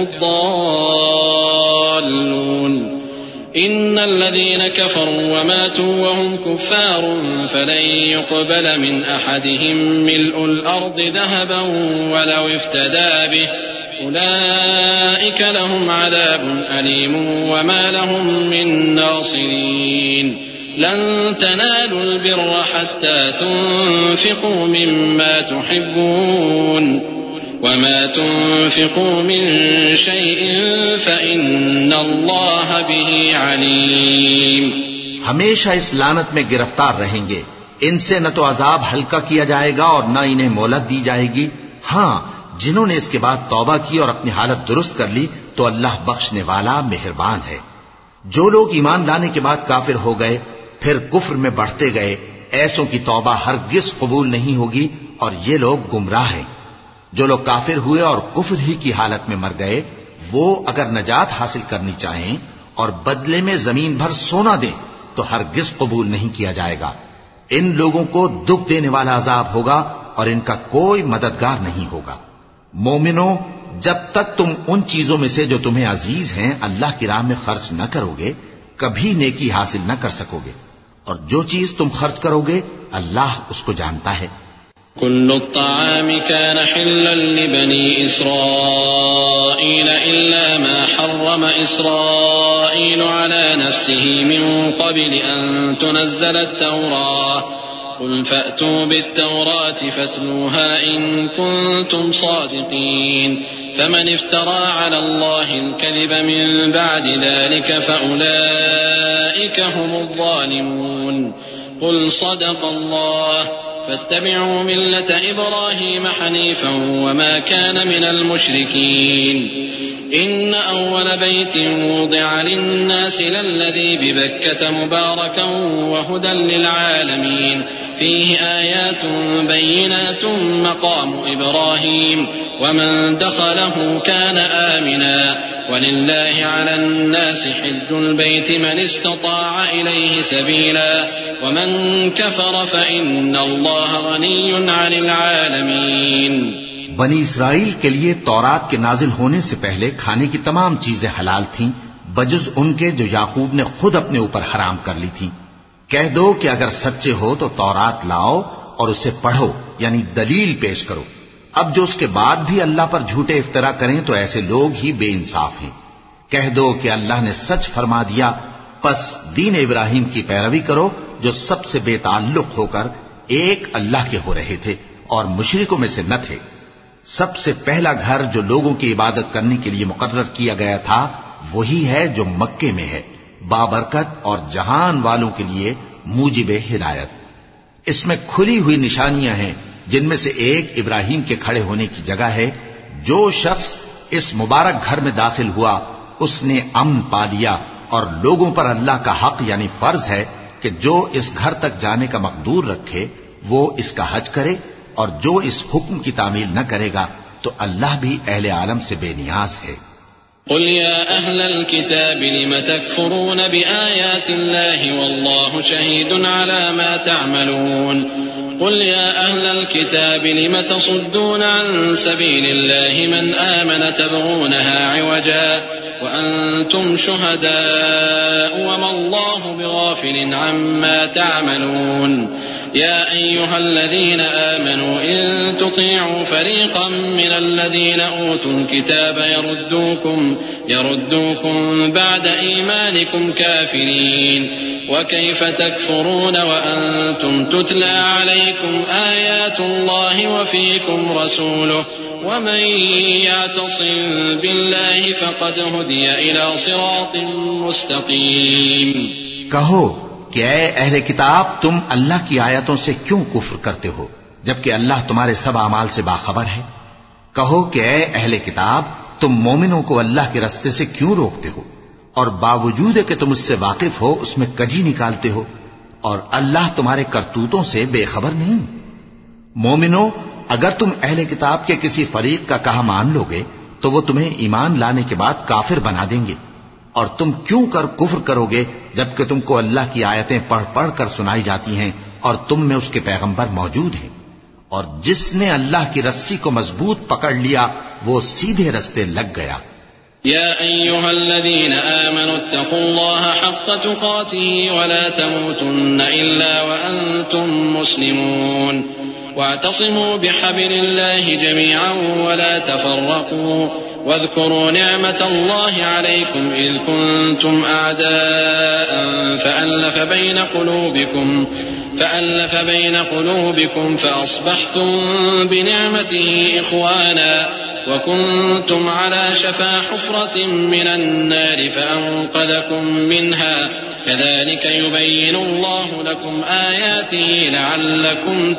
الضالون. إن الذين كفروا وماتوا وهم كفار فلن يقبل من أحدهم ملء الأرض ذهبا ولو افتدى به أولئك لهم عذاب أليم وما لهم من ناصرين. لن تنالوا البر حتى تنفقوا مما تحبون وما تنفقوا من شيء فإن الله به عليم. ہمیشہ اس لعنت میں گرفتار رہیں گے. ان سے نہ تو عذاب ہلکا کیا جائے گا اور نہ انہیں مہلت دی جائے گی. ہاں جنہوں نے اس کے بعد توبہ کی اور اپنی حالت درست کر لی تو اللہ بخشنے والا مہربان ہے. جو لوگ ایمان لانے کے بعد کافر ہو گئے پھر کفر میں بڑھتے گئے ایسوں کی توبہ ہرگز قبول نہیں ہوگی اور یہ لوگ گمراہ ہیں۔ جو لوگ کافر ہوئے اور کفر ہی کی حالت میں مر گئے، وہ اگر نجات حاصل کرنی چاہیں اور بدلے میں زمین بھر سونا دیں تو ہرگز قبول نہیں کیا جائے گا۔ ان لوگوں کو دکھ دینے والا عذاب ہوگا اور ان کا کوئی مددگار نہیں ہوگا۔ مومنو، جب تک تم ان چیزوں میں سے جو تمہیں عزیز ہیں اللہ کی راہ میں خرچ نہ کرو گے، کبھی نیکی حاصل نہ کر سکو گے، اور جو چیز تم خرچ کرو گے اللہ اس کو جانتا ہے۔ كل الطعام كان حلا لبني إسرائيل إلا ما حرم إسرائيل على نفسه من قبل أن تنزل التوراة قل فأتوا بالتوراة فاتلوها إن كنتم صادقين فمن افترى على الله الكذب من بعد ذلك فأولئك هم الظالمون قل صدق الله فاتبعوا ملة إبراهيم حنيفا وما كان من المشركين إن أول بيت وضع للناس للذي ببكة مباركا وهدى للعالمين فيه آيات بينات مقام إبراهيم ومن دخله كان آمنا ولله على الناس حج البيت من استطاع إليه سبيلا ومن كفر فإن الله غني عن العالمين۔ بنی اسرائیل کے لیے تورات کے نازل ہونے سے پہلے کھانے کی تمام چیزیں حلال تھیں بجز ان کے جو یعقوب نے خود اپنے اوپر حرام کر لی تھیں۔ کہہ دو کہ اگر سچے ہو تو تورات لاؤ اور اسے پڑھو، یعنی دلیل پیش کرو۔ اب جو اس کے بعد بھی اللہ پر جھوٹے افطرا کریں تو ایسے لوگ ہی بے انصاف ہیں۔ کہہ دو کہ اللہ نے سچ فرما دیا، پس دین ابراہیم کی پیروی کرو جو سب سے بے تعلق ہو کر ایک اللہ کے ہو رہے تھے اور مشرکوں میں سے نہ تھے۔ سب سے پہلا گھر جو لوگوں کی عبادت کرنے کے لیے مقرر کیا گیا تھا وہی ہے جو مکے میں ہے، بابرکت اور جہان والوں کے لیے موجب ہدایت۔ اس میں کھلی ہوئی نشانیاں ہیں جن میں سے ایک ابراہیم کے کھڑے ہونے کی جگہ ہے۔ جو شخص اس مبارک گھر میں داخل ہوا اس نے امن پا لیا، اور لوگوں پر اللہ کا حق یعنی فرض ہے کہ جو اس گھر تک جانے کا مقدور رکھے وہ اس کا حج کرے، اور جو اس حکم کی تعمیل نہ کرے گا تو اللہ بھی اہل عالم سے بے نیاز ہے۔ قل يا أهل الكتاب لم تكفرون بآيات الله والله شهيد على ما تعملون قل يا أهل الكتاب لم تصدون عن سبيل الله من آمن تبغونها عوجا وأنتم شهداء وما الله بغافل عما تعملون يا أيها الذين آمنوا إن تطيعوا فريقا من الذين أوتوا الكتاب يردوكم يردوكم بعد إيمانكم كافرين وكيف تكفرون وأنتم تتلى عليكم آيات الله وفيكم رسوله ومن يعتصم بالله فقد هدي إلى صراط مستقيم۔ کہو کہ اے اہل کتاب تم اللہ کی آیتوں سے کیوں کفر کرتے ہو جبکہ اللہ تمہارے سب اعمال سے باخبر ہے؟ کہو کہ اے اہل کتاب تم مومنوں کو اللہ کے رستے سے کیوں روکتے ہو اور باوجود کہ تم اس سے واقف ہو اس میں کجی نکالتے ہو، اور اللہ تمہارے کرتوتوں سے بے خبر نہیں؟ مومنوں، اگر تم اہل کتاب کے کسی فریق کا کہا مان لو گے تو وہ تمہیں ایمان لانے کے بعد کافر بنا دیں گے، اور تم کیوں کر کفر کرو گے جبکہ تم کو اللہ کی آیتیں پڑھ پڑھ کر سنائی جاتی ہیں اور تم میں اس کے پیغمبر موجود ہیں؟ اور جس نے اللہ کی رسی کو مضبوط پکڑ لیا وہ سیدھے رستے لگ گیا۔ يا أيها الذين آمنوا اتقوا الله حق تقاته ولا تموتن إلا وأنتم مسلمون واعتصموا بحبل الله جميعا ولا تفرقوا واذكروا نعمة الله عليكم إذ كنتم أعداء فألف بين قلوبكم فألف بين قلوبكم فأصبحتم بنعمته إخوانا وكنتم على شفا حفرة من النار فأنقذكم منها كذلك يبين الله لكم آياته لعلكم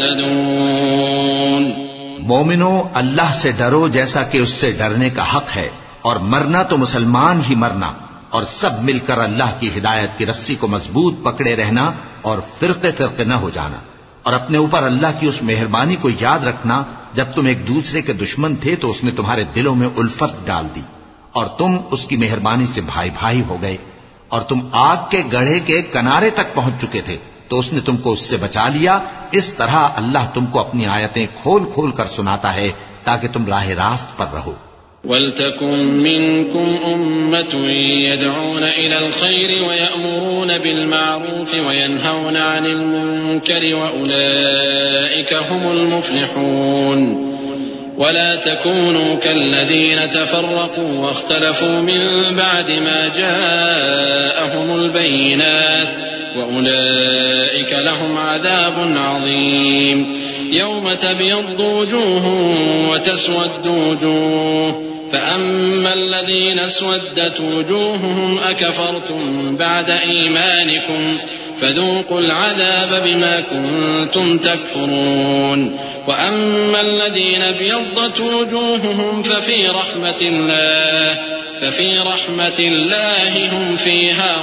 تهتدون۔ مومنو، اللہ سے ڈرو جیسا کہ اس سے ڈرنے کا حق ہے، اور مرنا تو مسلمان ہی مرنا، اور سب مل کر اللہ کی ہدایت کی رسی کو مضبوط پکڑے رہنا اور فرقے فرقے نہ ہو جانا، اور اپنے اوپر اللہ کی اس مہربانی کو یاد رکھنا جب تم ایک دوسرے کے دشمن تھے تو اس نے تمہارے دلوں میں الفت ڈال دی اور تم اس کی مہربانی سے بھائی بھائی ہو گئے، اور تم آگ کے گڑھے کے کنارے تک پہنچ چکے تھے تو اس نے تم کو اس سے بچا لیا۔ اس طرح اللہ تم کو اپنی آیتیں کھول کھول کر سناتا ہے تاکہ تم راہ راست پر رہو۔ وَلْتَكُن مِّنكُمْ أُمَّةٌ يَدْعُونَ إِلَى الْخَيْرِ وَيَأْمُرُونَ بِالْمَعْرُوفِ وَيَنْهَوْنَ عَنِ الْمُنكَرِ وَأُولَئِكَ هُمُ الْمُفْلِحُونَ ولا تكونوا كالذين تفرقوا واختلفوا من بعد ما جاءهم البينات وأولئك لهم عذاب عظيم يوم تبيض وجوه وتسود وجوه فأما الذين اسودت وجوههم أكفرتم بعد إيمانكم فذوقوا العذاب بما كنتم تكفرون وأما الذين ابيضت وجوههم ففي رحمة الله ففي رحمة الله هم فيها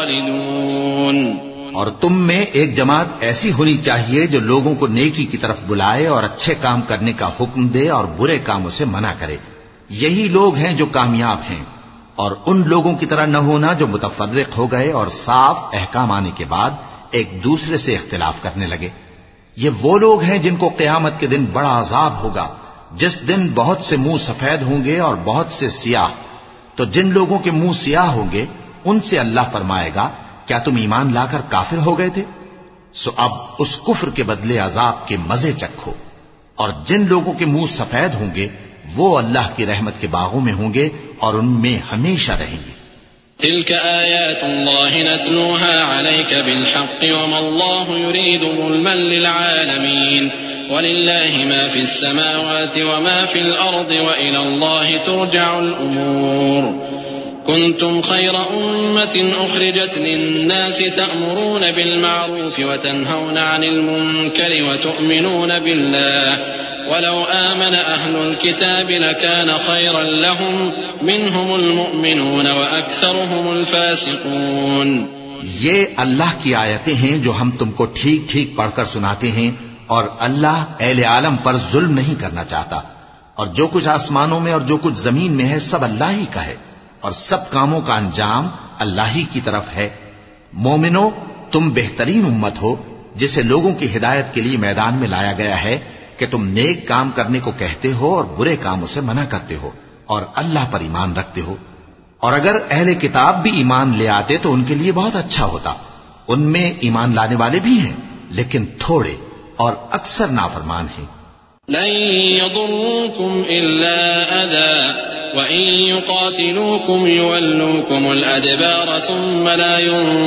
خالدون۔ اور تم میں ایک جماعت ایسی ہونی چاہیے جو لوگوں کو نیکی کی طرف بلائے اور اچھے کام کرنے کا حکم دے اور برے کاموں سے منع کرے، یہی لوگ ہیں جو کامیاب ہیں۔ اور ان لوگوں کی طرح نہ ہونا جو متفرق ہو گئے اور صاف احکام آنے کے بعد ایک دوسرے سے اختلاف کرنے لگے۔ یہ وہ لوگ ہیں جن کو قیامت کے دن بڑا عذاب ہوگا، جس دن بہت سے منہ سفید ہوں گے اور بہت سے سیاہ۔ تو جن لوگوں کے منہ سیاہ ہوں گے ان سے اللہ فرمائے گا کیا تم ایمان لا کر کافر ہو گئے تھے؟ سو اب اس کفر کے بدلے عذاب کے مزے چکھو۔ اور جن لوگوں کے منہ سفید ہوں گے وہ اللہ کی رحمت کے باغوں میں ہوں گے اور ان میں ہمیشہ رہیں گے۔ تلك آيات الله نتلوها عليك بالحق وما الله يريد ظلما للعالمين ولله ما في السماوات وما في الأرض وإلى الله ترجع الأمور كنتم خير أمة أخرجت للناس تأمرون بالمعروف وتنهون عن المنكر وتؤمنون بالله ولو آمن أهل الكتاب لكان خيرا لهم منهم المؤمنون وأكثرهم الفاسقون۔ یہ اللہ کی آیتیں ہیں جو ہم تم کو ٹھیک ٹھیک پڑھ کر سناتے ہیں، اور اللہ اہل عالم پر ظلم نہیں کرنا چاہتا، اور جو کچھ آسمانوں میں اور جو کچھ زمین میں ہے سب اللہ ہی کا ہے، اور سب کاموں کا انجام اللہ ہی کی طرف ہے۔ مومنو، تم بہترین امت ہو جسے لوگوں کی ہدایت کے لیے میدان میں لایا گیا ہے کہ تم نیک کام کرنے کو کہتے ہو اور برے کاموں سے منع کرتے ہو اور اللہ پر ایمان رکھتے ہو۔ اور اگر اہل کتاب بھی ایمان لے آتے تو ان کے لیے بہت اچھا ہوتا، ان میں ایمان لانے والے بھی ہیں لیکن تھوڑے اور اکثر نافرمان ہیں۔ لن يضروكم إلا أذى وإن يقاتلوكم يولوكم الأدبار ثم لا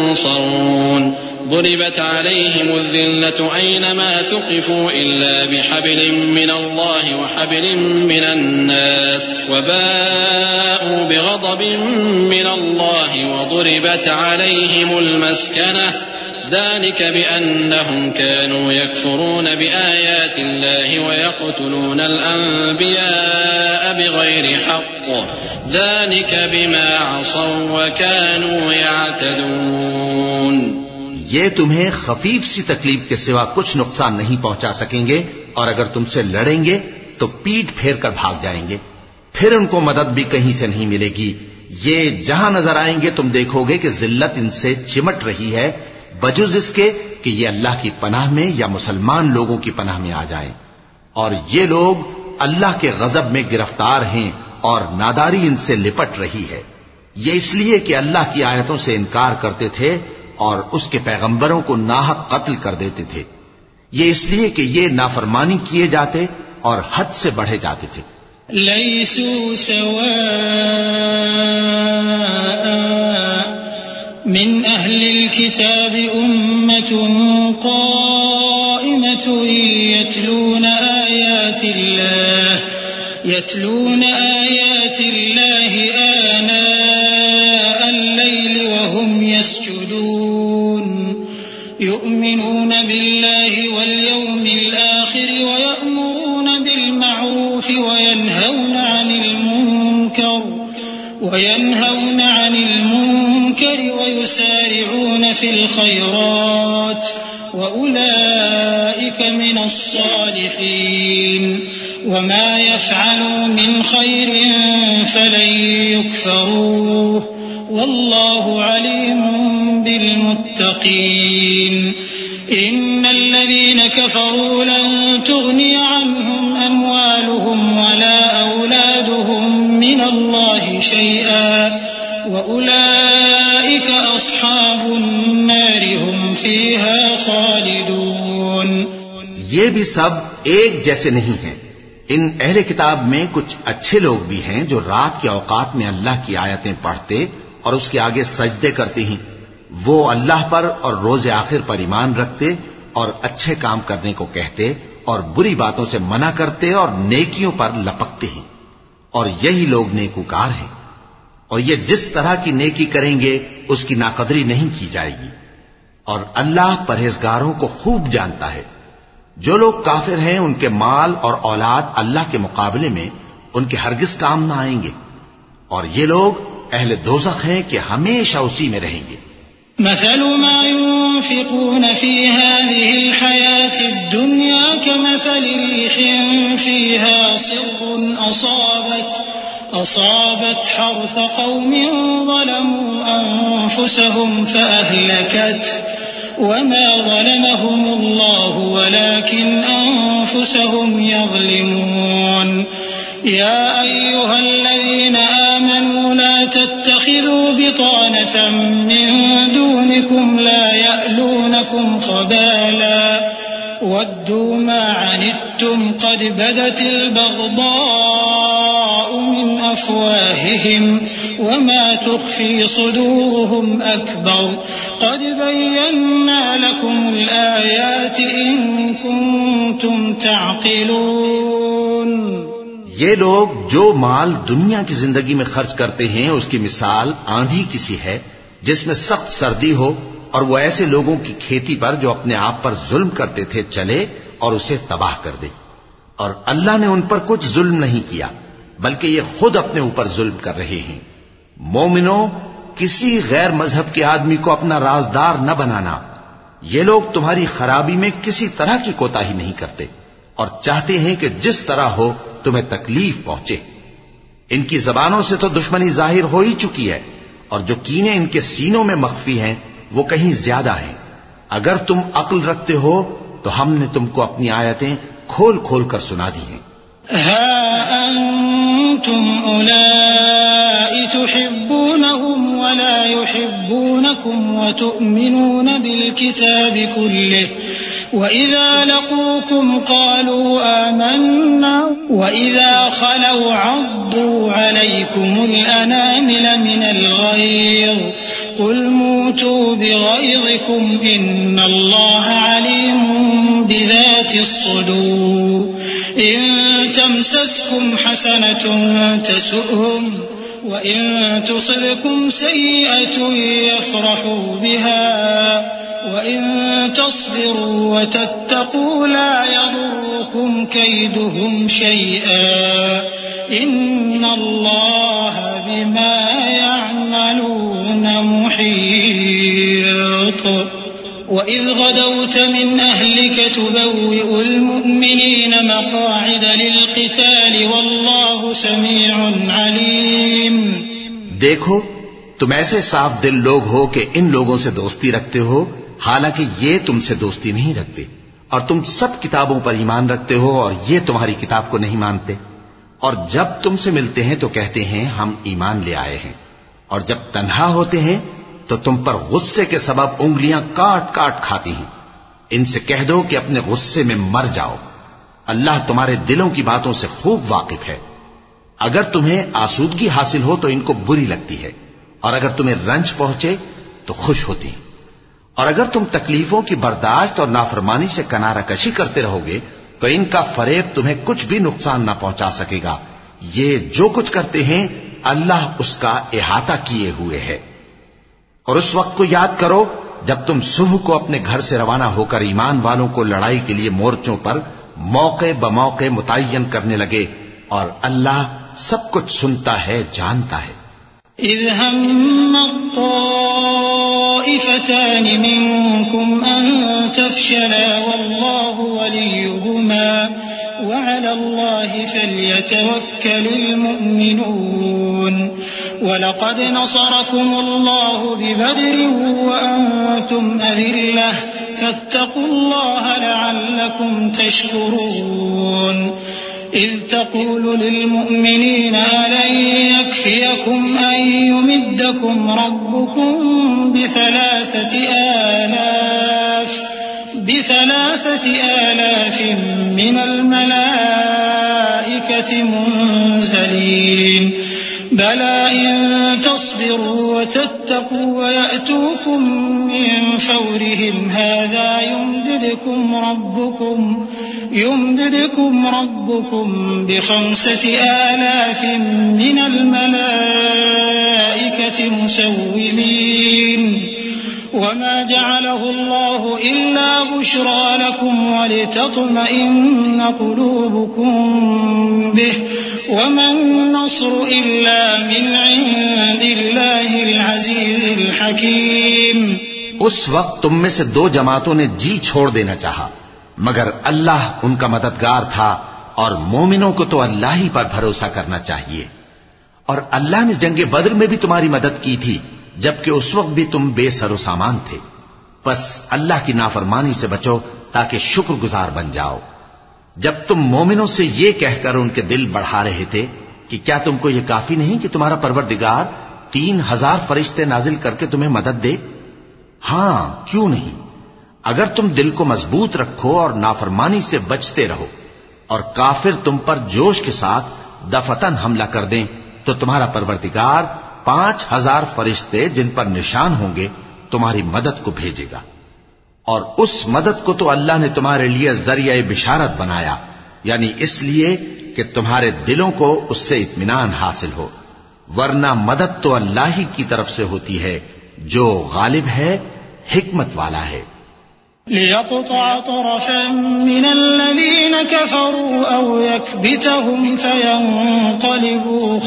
ينصرون ضربت عليهم الذلة أينما ثقفوا إلا بحبل من الله وحبل من الناس وباءوا بغضب من الله وضربت عليهم المسكنة ذلك بأنهم كانوا يكفرون بآيات الله ويقتلون الأنبياء بغير حق ذلك بما عصوا وكانوا يعتدون۔ یہ تمہیں خفیف سی تکلیف کے سوا کچھ نقصان نہیں پہنچا سکیں گے، اور اگر تم سے لڑیں گے تو پیٹ پھیر کر بھاگ جائیں گے، پھر ان کو مدد بھی کہیں سے نہیں ملے گی۔ یہ جہاں نظر آئیں گے تم دیکھو گے کہ ذلت ان سے چمٹ رہی ہے بجز اس کے کہ یہ اللہ کی پناہ میں یا مسلمان لوگوں کی پناہ میں آ جائیں، اور یہ لوگ اللہ کے غضب میں گرفتار ہیں اور ناداری ان سے لپٹ رہی ہے۔ یہ اس لیے کہ اللہ کی آیتوں سے انکار کرتے تھے اور اس کے پیغمبروں کو ناحق قتل کر دیتے تھے، یہ اس لیے کہ یہ نافرمانی کیے جاتے اور حد سے بڑھے جاتے تھے۔ لیسوا سواء من أهل الكتاب أمة قائمة يتلون آيات الله يتلون آيات الله آناء الليل وهم يسجدون يؤمنون بالله واليوم الآخر ويأمرون بالمعروف وينهون عن المنكر وينهون عن المنكر ويسارعون في الخيرات وأولئك من الصالحين وما يفعلوا من خير فلن يكفروه والله عليم بالمتقين إن الذين كفروا لن تغني عنهم أموالهم ولا أولادهم من الله شيئا وأولئك أصحاب النار هم فيها خالدون. یہ بھی سب ایک جیسے نہیں ہیں. ان اہل کتاب میں کچھ اچھے لوگ بھی ہیں جو رات کے اوقات میں اللہ کی آیتیں پڑھتے اور اس کے آگے سجدے کرتے ہیں. وہ اللہ پر اور روز آخر پر ایمان رکھتے اور اچھے کام کرنے کو کہتے اور بری باتوں سے منع کرتے اور نیکیوں پر لپکتے ہیں اور یہی لوگ نیکوکار ہیں. اور یہ جس طرح کی نیکی کریں گے اس کی ناقدری نہیں کی جائے گی اور اللہ پرہیزگاروں کو خوب جانتا ہے. جو لوگ کافر ہیں ان کے مال اور اولاد اللہ کے مقابلے میں ان کے ہرگز کام نہ آئیں گے اور یہ لوگ اہل دوزخ ہیں کہ ہمیشہ اسی میں رہیں گے. مثل ما ينفقون في هذه الحياة الدنيا كمثل ريح فيها صر أصابت أصابت حرث قوم ظلموا أنفسهم فأهلكته وما ظلمهم الله ولكن أنفسهم يظلمون. يا أيها الذين آمنوا لا تتخذوا بطانة من دونكم لا يألونكم خبالا ودوا ما عنتم قد بدت البغضاء من أفواههم وما تخفي صدورهم أكبر قد بينا لكم الآيات إن كنتم تعقلون. یہ لوگ جو مال دنیا کی زندگی میں خرچ کرتے ہیں اس کی مثال آندھی کسی ہے جس میں سخت سردی ہو اور وہ ایسے لوگوں کی کھیتی پر جو اپنے آپ پر ظلم کرتے تھے چلے اور اسے تباہ کر دے. اور اللہ نے ان پر کچھ ظلم نہیں کیا بلکہ یہ خود اپنے اوپر ظلم کر رہے ہیں. مومنوں، کسی غیر مذہب کے آدمی کو اپنا رازدار نہ بنانا. یہ لوگ تمہاری خرابی میں کسی طرح کی کوتاہی نہیں کرتے اور چاہتے ہیں کہ جس طرح ہو تمہیں تکلیف پہنچے. ان کی زبانوں سے تو دشمنی ظاہر ہو ہی چکی ہے اور جو کینے ان کے سینوں میں مخفی ہیں وہ کہیں زیادہ ہیں. اگر تم عقل رکھتے ہو تو ہم نے تم کو اپنی آیتیں کھول کھول کر سنا دی ہیں. ها أنتم أولئك تحبونهم ولا يحبونكم وتؤمنون بالكتاب كله وإذا لقوكم قالوا آمنا وإذا خلوا عضوا عليكم الأنامل من الغيظ قل موتوا بغيظكم إن الله عليم بذات الصدور. إن تمسسكم حسنة تسؤهم وإن تصبكم سيئة يفرحوا بها وإن تصبروا وتتقوا لا يضركم كيدهم شيئا إن الله بما يعملون محيط. وإذ غدوت من أهلك تبوئ المؤمنين مقاعد للقتال والله سميع عليم. دیکھو تم ایسے صاف دل لوگ ہو کہ ان لوگوں سے دوستی رکھتے ہو حالانکہ یہ تم سے دوستی نہیں رکھتے اور تم سب کتابوں پر ایمان رکھتے ہو اور یہ تمہاری کتاب کو نہیں مانتے. اور جب تم سے ملتے ہیں تو کہتے ہیں ہم ایمان لے آئے ہیں اور جب تنہا ہوتے ہیں تو تم پر غصے کے سبب انگلیاں کاٹ کاٹ کھاتی ہیں. ان سے کہہ دو کہ اپنے غصے میں مر جاؤ. اللہ تمہارے دلوں کی باتوں سے خوب واقف ہے. اگر تمہیں آسودگی حاصل ہو تو ان کو بری لگتی ہے اور اگر تمہیں رنج پہنچے تو خوش ہوتی ہیں. اور اگر تم تکلیفوں کی برداشت اور نافرمانی سے کنارہ کشی کرتے رہو گے تو ان کا فریب تمہیں کچھ بھی نقصان نہ پہنچا سکے گا. یہ جو کچھ کرتے ہیں اللہ اس کا احاطہ کیے ہوئے ہے. اور اس وقت کو یاد کرو جب تم صبح کو اپنے گھر سے روانہ ہو کر ایمان والوں کو لڑائی کے لیے مورچوں پر موقع بموقع متعین کرنے لگے اور اللہ سب کچھ سنتا ہے، جانتا ہے. إذ هم الطائفتان منكم أن تفشلا والله وليهما وعلى الله فليتوكل المؤمنون ولقد نصركم الله ببدر وأنتم أذلة فاتقوا الله لعلكم تشكرون إذ تقول للمؤمنين ألن يكفيكم أن يمدكم ربكم بثلاثة آلاف بثلاثة آلاف من الملائكة منزلين بلى إن تصبروا وتتقوا ويأتوكم من فورهم هذا يمددكم ربكم يمددكم ربكم بخمسة آلاف من الملائكة مسومين وما جعله الله إلا بشرى لكم ولتطمئن قلوبكم به وما النصر إلا من عند الله العزيز الحكيم. اس وقت تم میں سے دو جماعتوں نے جی چھوڑ دینا چاہا مگر اللہ ان کا مددگار تھا اور مومنوں کو تو اللہ ہی پر بھروسہ کرنا چاہیے. اور اللہ نے جنگ بدر میں بھی تمہاری مدد کی تھی جبکہ اس وقت بھی تم بے سر و سامان تھے. بس اللہ کی نافرمانی سے بچو تاکہ شکر گزار بن جاؤ. جب تم مومنوں سے یہ کہہ کر ان کے دل بڑھا رہے تھے کہ کیا تم کو یہ کافی نہیں کہ تمہارا پروردگار تین ہزار فرشتے نازل کر کے تمہیں مدد دے؟ ہاں کیوں نہیں. اگر تم دل کو مضبوط رکھو اور نافرمانی سے بچتے رہو اور کافر تم پر جوش کے ساتھ دفتن حملہ کر دیں تو تمہارا پروردگار پانچ ہزار فرشتے جن پر نشان ہوں گے تمہاری مدد کو بھیجے گا. اور اس مدد کو تو اللہ نے تمہارے لیے ذریعہ بشارت بنایا یعنی اس لیے کہ تمہارے دلوں کو اس سے اطمینان حاصل ہو، ورنہ مدد تو اللہ ہی کی طرف سے ہوتی ہے جو غالب ہے، حکمت والا ہے. ليقطع طرفا من الذين كفروا أو يكبتهم فينقلبوا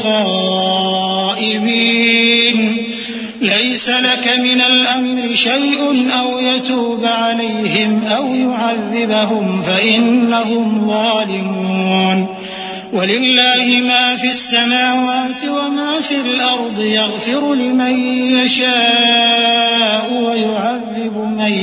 خائبين ليس لك من الأمر شيء أو يتوب عليهم أو يعذبهم فإنهم ظالمون ولله ما في السماوات وما في الأرض يغفر لمن يشاء ويعذب من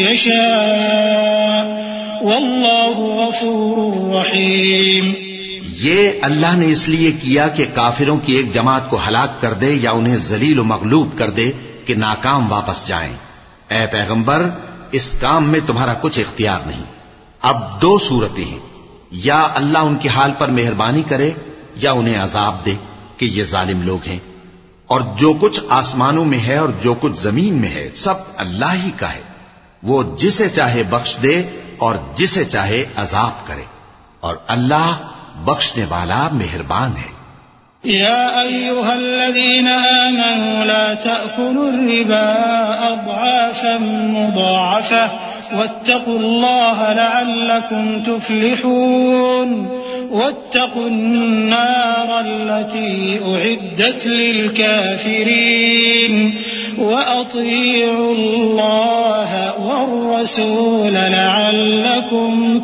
يشاء والله غفور رحيم. یہ اللہ نے اس لیے کیا کہ کافروں کی ایک جماعت کو ہلاک کر دے یا انہیں ذلیل و مغلوب کر دے کہ ناکام واپس جائیں. اے پیغمبر اس کام میں تمہارا کچھ اختیار نہیں. اب دو صورتیں ہیں، یا اللہ ان کے حال پر مہربانی کرے یا انہیں عذاب دے کہ یہ ظالم لوگ ہیں. اور جو کچھ آسمانوں میں ہے اور جو کچھ زمین میں ہے سب اللہ ہی کا ہے. وہ جسے چاہے بخش دے اور جسے چاہے عذاب کرے، اور اللہ بخشنے والا مہربان ہے. يا أيها الذين آمنوا لا تأكلوا الربا أضعافا مضاعفة واتقوا الله لعلكم تفلحون واتقوا النار التي أعدت للكافرين وأطيعوا الله والرسول لعلكم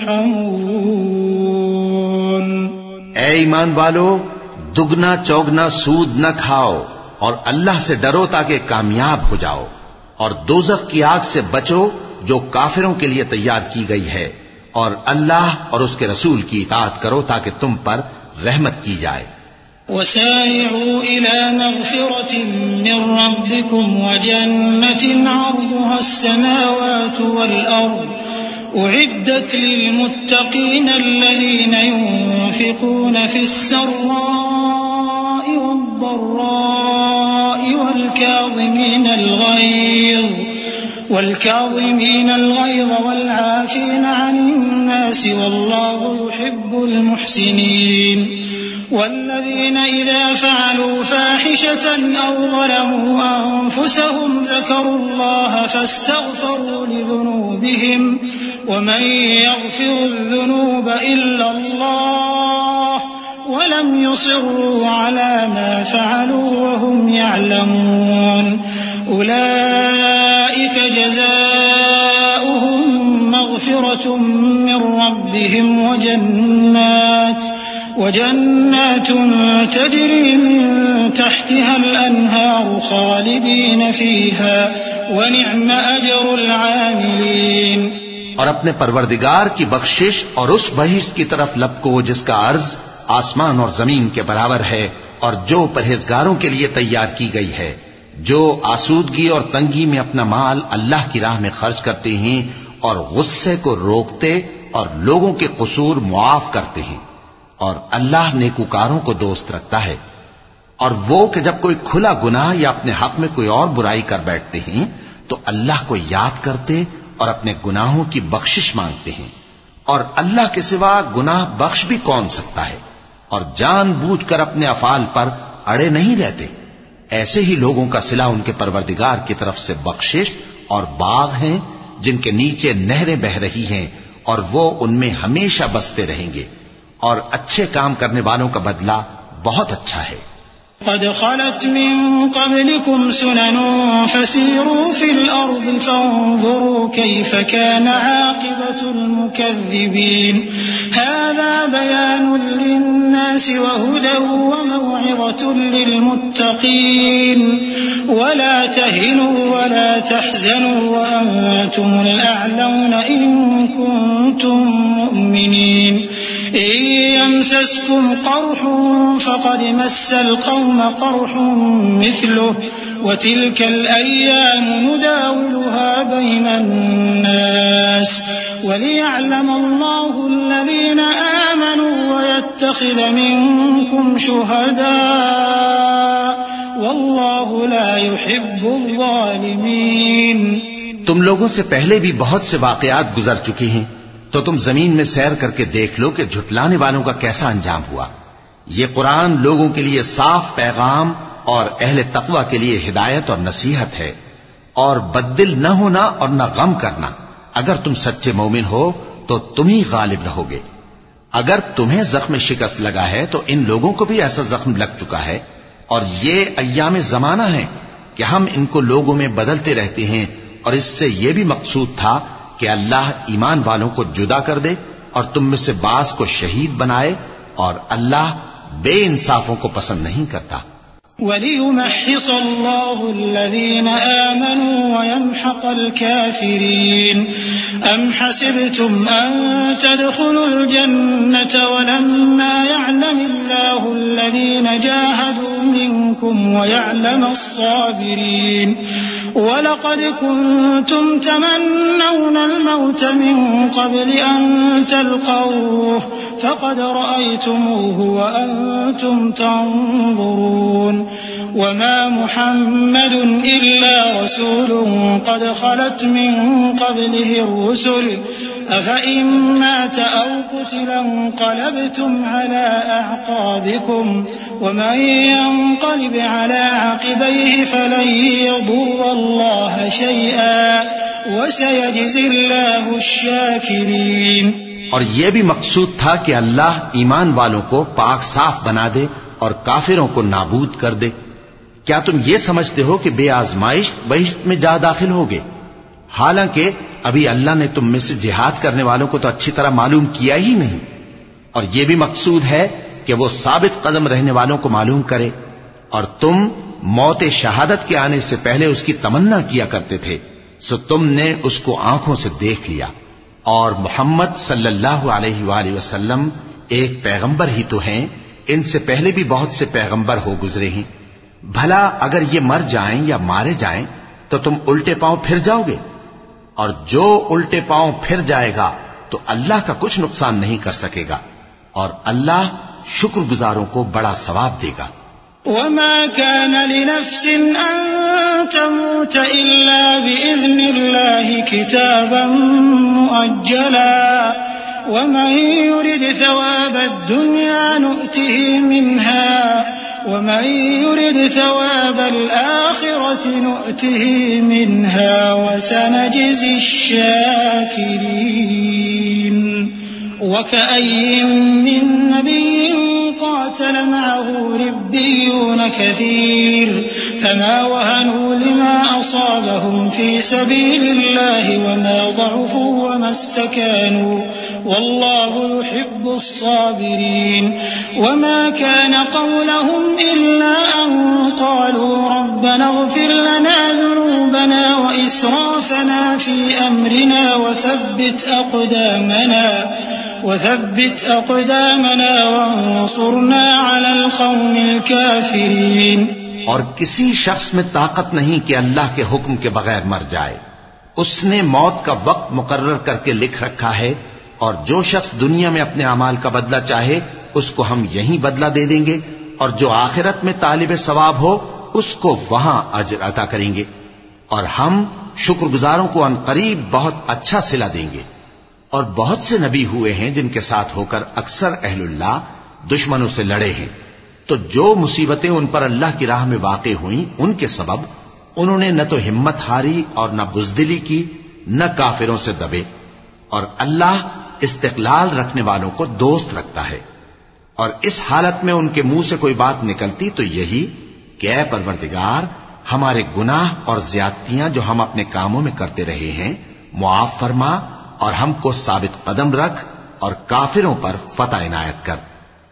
ترحمون. اے ایمان والو، دگنا چوگنا سود نہ کھاؤ اور اللہ سے ڈرو تاکہ کامیاب ہو جاؤ، اور دوزخ کی آگ سے بچو جو کافروں کے لیے تیار کی گئی ہے، اور اللہ اور اس کے رسول کی اطاعت کرو تاکہ تم پر رحمت کی جائے. وسارعوا إلى مغفرة من ربكم وجنة عرضها السماوات والأرض أعدت للمتقين الذين ينفقون في السراء والضراء والكاظمين الغيظ والكاظمين الغيظ والعافين عن الناس والله يحب المحسنين. والذين إذا فعلوا فاحشة أو ظلموا أنفسهم ذكروا الله فاستغفروا لذنوبهم ومن يغفر الذنوب إلا الله ولم يصروا على ما فعلوا وهم يعلمون أولئك جزاؤهم مغفرة من ربهم وجنات وجنات تجري من تحتها الأنهار خالدين فيها ونعم أجر العاملين. اور اپنے پروردگار کی بخشش اور اس بہشت کی طرف لپکو جس کا عرض آسمان اور زمین کے برابر ہے اور جو پرہیزگاروں کے لیے تیار کی گئی ہے، جو آسودگی اور تنگی میں اپنا مال اللہ کی راہ میں خرچ کرتے ہیں اور غصے کو روکتے اور لوگوں کے قصور معاف کرتے ہیں، اور اللہ نیکوکاروں کو دوست رکھتا ہے. اور وہ کہ جب کوئی کھلا گناہ یا اپنے حق میں کوئی اور برائی کر بیٹھتے ہیں تو اللہ کو یاد کرتے اور اپنے گناہوں کی بخشش مانگتے ہیں، اور اللہ کے سوا گناہ بخش بھی کون سکتا ہے، اور جان بوجھ کر اپنے افعال پر اڑے نہیں رہتے. ایسے ہی لوگوں کا صلہ ان کے پروردگار کی طرف سے بخشش اور باغ ہیں جن کے نیچے نہریں بہ رہی ہیں اور وہ ان میں ہمیشہ بستے رہیں گے، اور اچھے کام کرنے والوں کا بدلہ بہت اچھا ہے. قد خلت من قبلكم سنن فسيروا في الأرض فانظروا كيف كان عاقبة المكذبين. هذا بيان للناس وهدى وموعظة للمتقين. ولا تهنوا ولا تحزنوا وأنتم الأعلون إن كنتم مؤمنين. إن يمسسكم قرح فقد مس القوم قرح مثله وتلك الأيام نداولها بين الناس وليعلم الله الذين آمنوا ويتخذ منكم شهداء والله لا يحب الظالمين. تم لوگوں سے پہلے بھی بہت سے واقعات گزر چکے ہیں، تو تم زمین میں سیر کر کے دیکھ لو کہ جھٹلانے والوں کا کیسا انجام ہوا. یہ قرآن لوگوں کے لیے صاف پیغام اور اہل تقوی کے لیے ہدایت اور نصیحت ہے. اور بددل نہ ہونا اور نہ غم کرنا. اگر تم سچے مومن ہو تو تم ہی غالب رہو گے. اگر تمہیں زخم شکست لگا ہے تو ان لوگوں کو بھی ایسا زخم لگ چکا ہے. اور یہ ایام زمانہ ہے کہ ہم ان کو لوگوں میں بدلتے رہتے ہیں، اور اس سے یہ بھی مقصود تھا کہ اللہ ایمان والوں کو جدا کر دے اور تم میں سے بعض کو شہید بنائے، اور اللہ بے انصافوں کو پسند نہیں کرتا. وَلِيُمَحِّصَ اللَّهُ الَّذِينَ آمَنُوا وَيَمْحَقَ الْكَافِرِينَ. أَمْ حَسِبْتُمْ أَن تَدْخُلُوا الْجَنَّةَ وَلَمَّا يَعْلَمِ اللَّهُ الَّذِينَ جَاهَدُوا مِنكُمْ وَيَعْلَمَ الصَّابِرِينَ. وَلَقَدْ كُنتُمْ تَمَنَّوْنَ الْمَوْتَ مِن قَبْلِ أَن تَلْقَوْهُ فَقَدْ رَأَيْتُمُوهُ وَأَنتُمْ تَنظُرُونَ. وما محمد إلا رسول قد خلت من قبله الرسل أفإن مات أو قتل انقلبتم على أعقابكم ومن ينقلب على عقبيه فلن يضر الله شيئا وسيجزي الله الشاكرين. اور یہ بھی مقصود تھا کہ اللہ ایمان والوں کو پاک صاف بنا دے اور کافروں کو نابود کر دے. کیا تم یہ سمجھتے ہو کہ بے آزمائش بہشت میں جا داخل ہوگے؟ حالانکہ ابھی اللہ نے تم میں سے جہاد کرنے والوں کو تو اچھی طرح معلوم کیا ہی نہیں. اور یہ بھی مقصود ہے کہ وہ ثابت قدم رہنے والوں کو معلوم کرے. اور تم موت شہادت کے آنے سے پہلے اس کی تمنا کیا کرتے تھے، سو تم نے اس کو آنکھوں سے دیکھ لیا. اور محمد صلی اللہ علیہ وآلہ وسلم ایک پیغمبر ہی تو ہیں، ان سے پہلے بھی بہت سے پیغمبر ہو گزرے ہیں. بھلا اگر یہ مر جائیں یا مارے جائیں تو تم الٹے پاؤں پھر جاؤ گے؟ اور جو الٹے پاؤں پھر جائے گا تو اللہ کا کچھ نقصان نہیں کر سکے گا، اور اللہ شکر گزاروں کو بڑا ثواب دے گا. وما كان لنفس أن تموت إلا بإذن الله كتابا مؤجلا ومن يرد ثواب الدنيا نؤته منها ومن يرد ثواب الآخرة نؤته منها وسنجزي الشاكرين. وكأي من نبي قاتل معه ربيون كثير فما وهنوا لما أصابهم في سبيل الله وما ضعفوا وما استكانوا والله يحب الصابرين وما كان قولهم إلا أن قالوا ربنا اغفر لنا ذنوبنا وإسرافنا في أمرنا وثبت أقدامنا وثبت أقدامنا وانصرنا على القوم الكافرين. اور کسی شخص میں طاقت نہیں کہ اللہ کے حکم کے بغیر مر جائے. اس نے موت کا وقت مقرر کر کے لکھ رکھا ہے اور جو شخص دنیا میں اپنے اعمال کا بدلہ چاہے اس کو ہم یہیں بدلہ دے دیں گے اور جو آخرت میں طالب ثواب ہو اس کو وہاں اجر عطا کریں گے اور ہم شکر گزاروں کو ان قریب بہت اچھا صلہ دیں گے. اور بہت سے نبی ہوئے ہیں جن کے ساتھ ہو کر اکثر اہل اللہ دشمنوں سے لڑے ہیں تو جو مصیبتیں ان پر اللہ کی راہ میں واقع ہوئیں ان کے سبب انہوں نے نہ تو ہمت ہاری اور نہ بزدلی کی نہ کافروں سے دبے. اور اللہ استقلال رکھنے والوں کو دوست رکھتا ہے. اور اس حالت میں ان کے منہ سے کوئی بات نکلتی تو یہی کہ اے پروردگار ہمارے گناہ اور زیادتیاں جو ہم اپنے کاموں میں کرتے رہے ہیں معاف فرما اور ہم کو ثابت قدم رکھ اور کافروں پر فتح عنایت کر.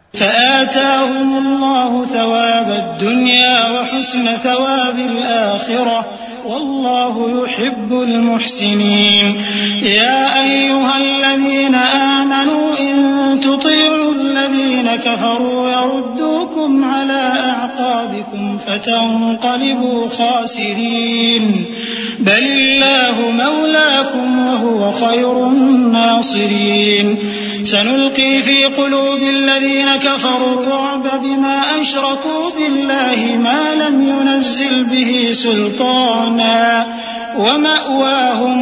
فآتاهم الله ثواب الدنيا وحسن ثواب الآخرة والله يحب المحسنين. يا أيها الذين آمنوا إن تطيعوا الذين كفروا يردوكم على أعقابكم فتنقلبوا خاسرين بل الله مولاكم وهو خير الناصرين. سنلقي في قلوب الذين كفروا الرعب بما أشركوا بالله ما لم ينزل به سلطانا ومأواهم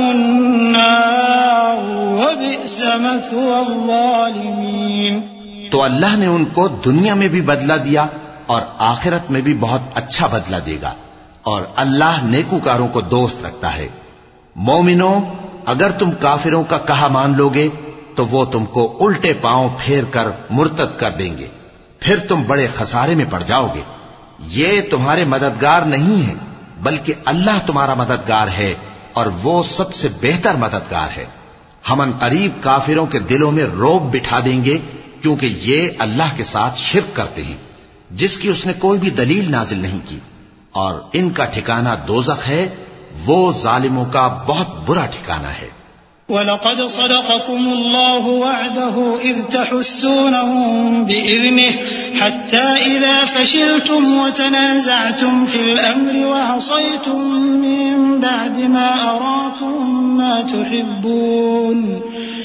النار وبئس مثوى الظالمين. تو اللہ نے ان کو دنیا میں بھی بدلہ دیا اور آخرت میں بھی بہت اچھا بدلہ دے گا اور اللہ نیکوکاروں کو دوست رکھتا ہے. مومنوں اگر تم کافروں کا کہا مان لوگے تو وہ تم کو الٹے پاؤں پھیر کر مرتد کر دیں گے پھر تم بڑے خسارے میں پڑ جاؤ گے. یہ تمہارے مددگار نہیں ہے بلکہ اللہ تمہارا مددگار ہے اور وہ سب سے بہتر مددگار ہے. ہم ان قریب کافروں کے دلوں میں رعب بٹھا دیں گے کیونکہ یہ اللہ کے ساتھ شرک کرتے ہیں جس کی اس نے کوئی بھی دلیل نازل نہیں کی اور ان کا ٹھکانہ دوزخ ہے. وہ ظالموں کا بہت برا ٹھکانہ ہے. وَلَقَدْ صَدَقَكُمُ اللَّهُ وَعْدَهُ إِذْ تَحُسُّونَهُم بِإِذْنِهِ حَتَّى إِذَا فَشِلْتُمْ وَتَنَازَعْتُمْ فِي الْأَمْرِ وَعَصَيْتُم مِّن بَعْدِ مَا أَرَاكُم مَّا تُحِبُّونَ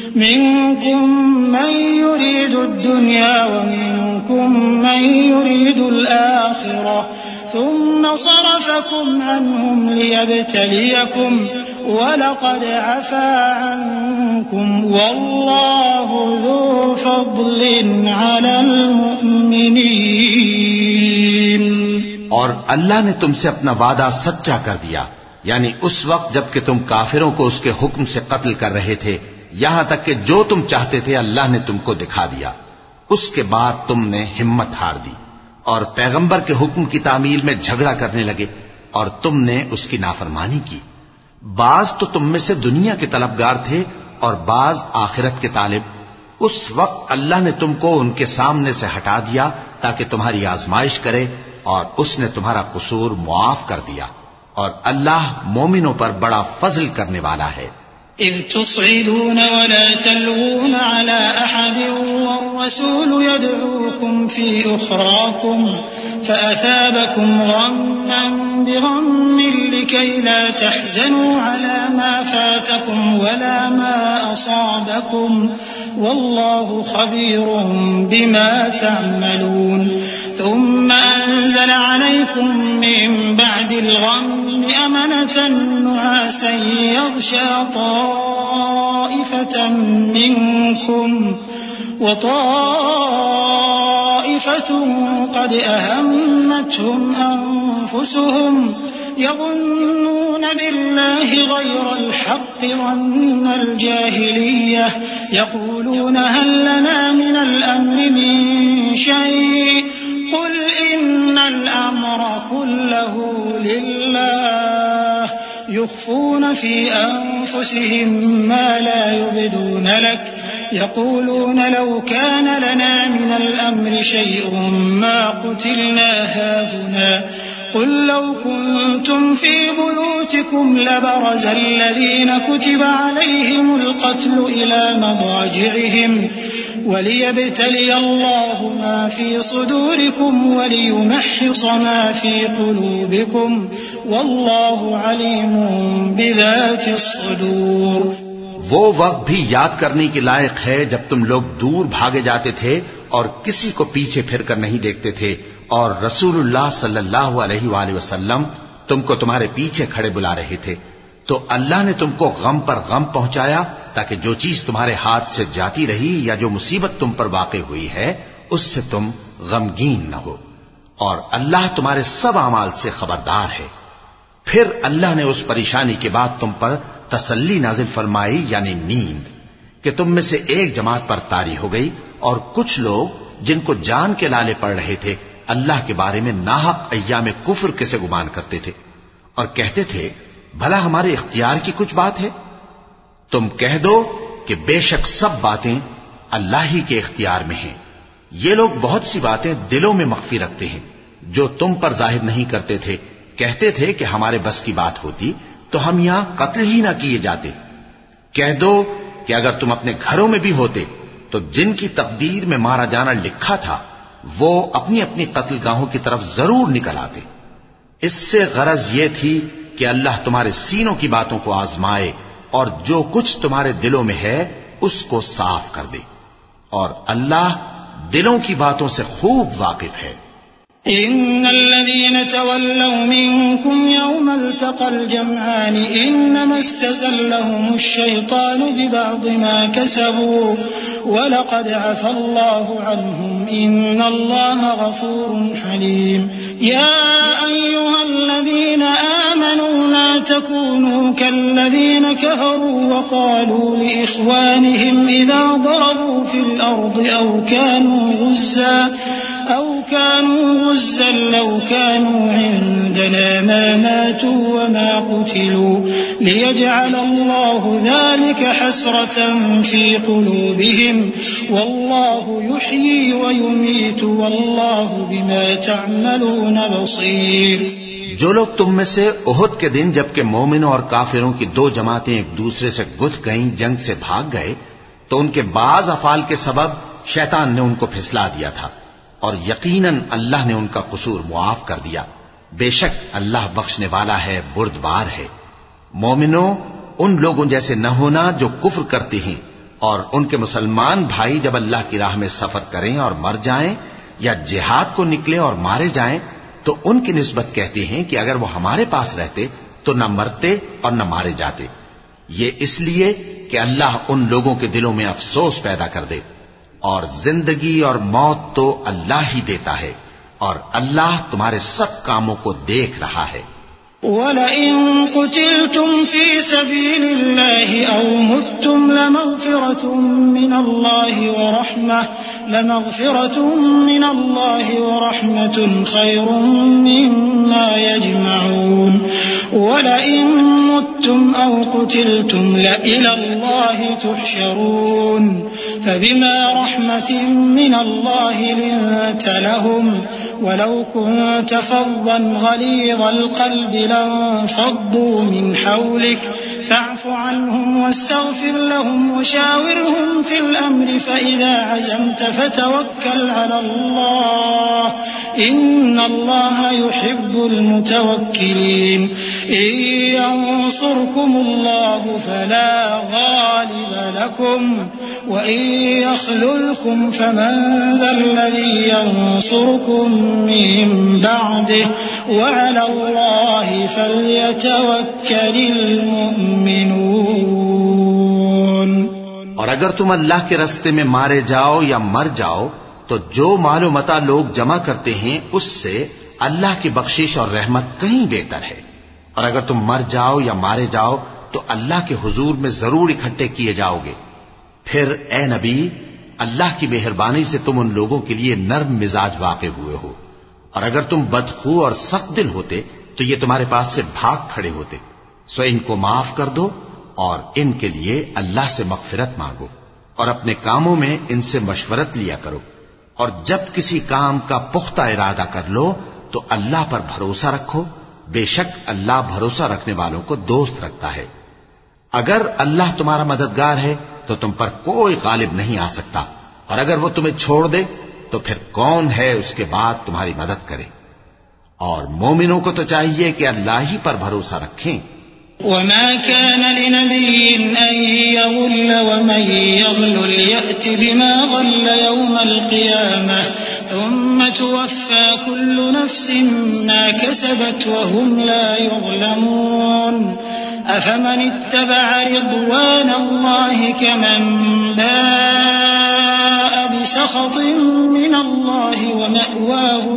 مِنكُم مَّن يُرِيدُ الدُّنْيَا وَمِنكُم مَّن يُرِيدُ الْآخِرَةَ ثم صرفكم عنهم ليبتليكم ولقد عفا عنكم والله ذو فضل على المؤمنين. اور اللہ نے تم سے اپنا وعدہ سچا کر دیا یعنی اس وقت جب کہ تم کافروں کو اس کے حکم سے قتل کر رہے تھے یہاں تک کہ جو تم چاہتے تھے اللہ نے تم کو دکھا دیا. اس کے بعد تم نے ہمت ہار دی اور پیغمبر کے حکم کی تعمیل میں جھگڑا کرنے لگے اور تم نے اس کی نافرمانی کی. بعض تو تم میں سے دنیا کے طلبگار تھے اور بعض آخرت کے طالب. اس وقت اللہ نے تم کو ان کے سامنے سے ہٹا دیا تاکہ تمہاری آزمائش کرے اور اس نے تمہارا قصور معاف کر دیا اور اللہ مومنوں پر بڑا فضل کرنے والا ہے. إذ تصعدون ولا تلوون على أحد والرسول يدعوكم في أخراكم فأثابكم غما بغم لكي لا تحزنوا على ما فاتكم ولا ما أصابكم والله خبير بما تعملون. ثم أنزل عليكم من بعد الغم أمنة نعاسا يغشى طائفة منكم وطائفة قد أهمتهم أنفسهم يظنون بالله غير الحق ظن الجاهلية يقولون هل لنا من الأمر من شيء قل إن الأمر كله لله يخفون في أنفسهم ما لا يبدون لك يقولون لو كان لنا من الأمر شيء ما قتلنا هاهنا قل لو كنتم في بيوتكم لبرز الذين كتب عليهم القتل إلى مضاجعهم وليبتلي الله ما في صدوركم وليمحص ما في قلوبكم والله عليم بذات الصدور. وہ وقت بھی یاد کرنے کے لائق ہے جب تم لوگ دور بھاگے جاتے تھے اور کسی کو پیچھے پھر کر نہیں دیکھتے تھے اور رسول اللہ صلی اللہ علیہ وآلہ وسلم تم کو تمہارے پیچھے کھڑے بلا رہے تھے تو اللہ نے تم کو غم پر غم پہنچایا تاکہ جو چیز تمہارے ہاتھ سے جاتی رہی یا جو مصیبت تم پر واقع ہوئی ہے اس سے تم غمگین نہ ہو اور اللہ تمہارے سب اعمال سے خبردار ہے. پھر اللہ نے اس پریشانی کے بعد تم پر تسلی نازل فرمائی یعنی نیند کہ تم میں سے ایک جماعت پر طاری ہو گئی اور کچھ لوگ جن کو جان کے لالے پڑ رہے تھے اللہ کے بارے میں ناحق ایام کفر کے سے گمان کرتے تھے اور کہتے تھے بھلا ہمارے اختیار کی کچھ بات ہے. تم کہہ دو کہ بے شک سب باتیں اللہ ہی کے اختیار میں ہیں. یہ لوگ بہت سی باتیں دلوں میں مخفی رکھتے ہیں جو تم پر ظاہر نہیں کرتے تھے. کہتے تھے کہ ہمارے بس کی بات ہوتی تو ہم یہاں قتل ہی نہ کیے جاتے. کہہ دو کہ اگر تم اپنے گھروں میں بھی ہوتے تو جن کی تقدیر میں مارا جانا لکھا تھا وہ اپنی اپنی قتل گاہوں کی طرف ضرور نکل آتے. اس سے غرض یہ تھی کہ اللہ تمہارے سینوں کی باتوں کو آزمائے اور جو کچھ تمہارے دلوں میں ہے اس کو صاف کر دے اور اللہ دلوں کی باتوں سے خوب واقف ہے. إن الذين تولوا منكم يوم التقى الجمعان إنما استزلهم الشيطان ببعض ما كسبوا ولقد عفى الله عنهم إن الله غفور حليم. يا أيها الذين آمنوا لا تكونوا كالذين كفروا وقالوا لإخوانهم إذا ضربوا في الأرض أو كانوا غزا أو كانوا غزا لو كانوا عندنا ما ماتوا وما قتلوا ليجعل الله ذلك حسرة في قلوبهم والله يحيي ويميت والله بما تعملون بصير. جو لوگ تم میں سے احد کے دن جبکہ مومنوں اور کافروں کی دو جماعتیں ایک دوسرے سے گتھ گئیں جنگ سے بھاگ گئے تو ان کے بعض افعال کے سبب شیطان نے ان کو پھسلا دیا تھا اور یقیناً اللہ نے ان کا قصور معاف کر دیا. بے شک اللہ بخشنے والا ہے بردبار ہے. مومنوں ان لوگوں جیسے نہ ہونا جو کفر کرتے ہیں اور ان کے مسلمان بھائی جب اللہ کی راہ میں سفر کریں اور مر جائیں یا جہاد کو نکلے اور مارے جائیں تو ان کی نسبت کہتے ہیں کہ اگر وہ ہمارے پاس رہتے تو نہ مرتے اور نہ مارے جاتے. یہ اس لیے کہ اللہ ان لوگوں کے دلوں میں افسوس پیدا کر دے اور زندگی اور موت تو اللہ ہی دیتا ہے اور اللہ تمہارے سب کاموں کو دیکھ رہا ہے. وَلَئِن قُتِلْتُمْ فِي سَبِيلِ اللَّهِ أَوْ مُتُّمْ لَمَغْفِرَةٌ مِّنَ اللَّهِ وَرَحْمَةٌ لَمَغْفِرَةٌ مِّنَ اللَّهِ وَرَحْمَةٌ خَيْرٌ مِّمَّا يَجْمَعُونَ. وَلَئِن مُتُّمْ أَوْ قُتِلْتُمْ لَإِلَى اللَّهِ تُحْشَرُونَ. فَبِمَا رَحْمَةٍ مِّنَ اللَّهِ لِنتَ لَهُمْ ولو كنت فظا غليظ القلب لانفضوا من حولك فاعف عنهم واستغفر لهم وشاورهم في الأمر فإذا عزمت فتوكل على الله إن الله يحب المتوكلين. إن ينصركم الله فلا غالب لكم وإن يخذلكم فمن ذا الذي ينصركم من بعده وعلى الله فليتوكل المؤمنون. اور اگر تم اللہ کے راستے میں مارے جاؤ یا مر جاؤ تو جو مال و متاع لوگ جمع کرتے ہیں اس سے اللہ کی بخشش اور رحمت کہیں بہتر ہے. اور اگر تم مر جاؤ یا مارے جاؤ تو اللہ کے حضور میں ضرور اکٹھے کیے جاؤ گے. پھر اے نبی، اللہ کی مہربانی سے تم ان لوگوں کے لیے نرم مزاج واقع ہوئے ہو، اور اگر تم بدخو اور سخت دل ہوتے تو یہ تمہارے پاس سے بھاگ کھڑے ہوتے. سو ان کو معاف کر دو اور ان کے لیے اللہ سے مغفرت مانگو، اور اپنے کاموں میں ان سے مشورت لیا کرو، اور جب کسی کام کا پختہ ارادہ کر لو تو اللہ پر بھروسہ رکھو، بے شک اللہ بھروسہ رکھنے والوں کو دوست رکھتا ہے. اگر اللہ تمہارا مددگار ہے تو تم پر کوئی غالب نہیں آ سکتا، اور اگر وہ تمہیں چھوڑ دے تو پھر کون ہے اس کے بعد تمہاری مدد کرے. اور مومنوں کو تو چاہیے کہ اللہ ہی پر بھروسہ رکھیں. وما كان لنبي أن يغل ومن يغلل يأت بما غل يوم القيامة ثم توفى كل نفس ما كسبت وهم لا يظلمون. أفمن اتبع رضوان الله كمن باء بسخط من الله ومأواه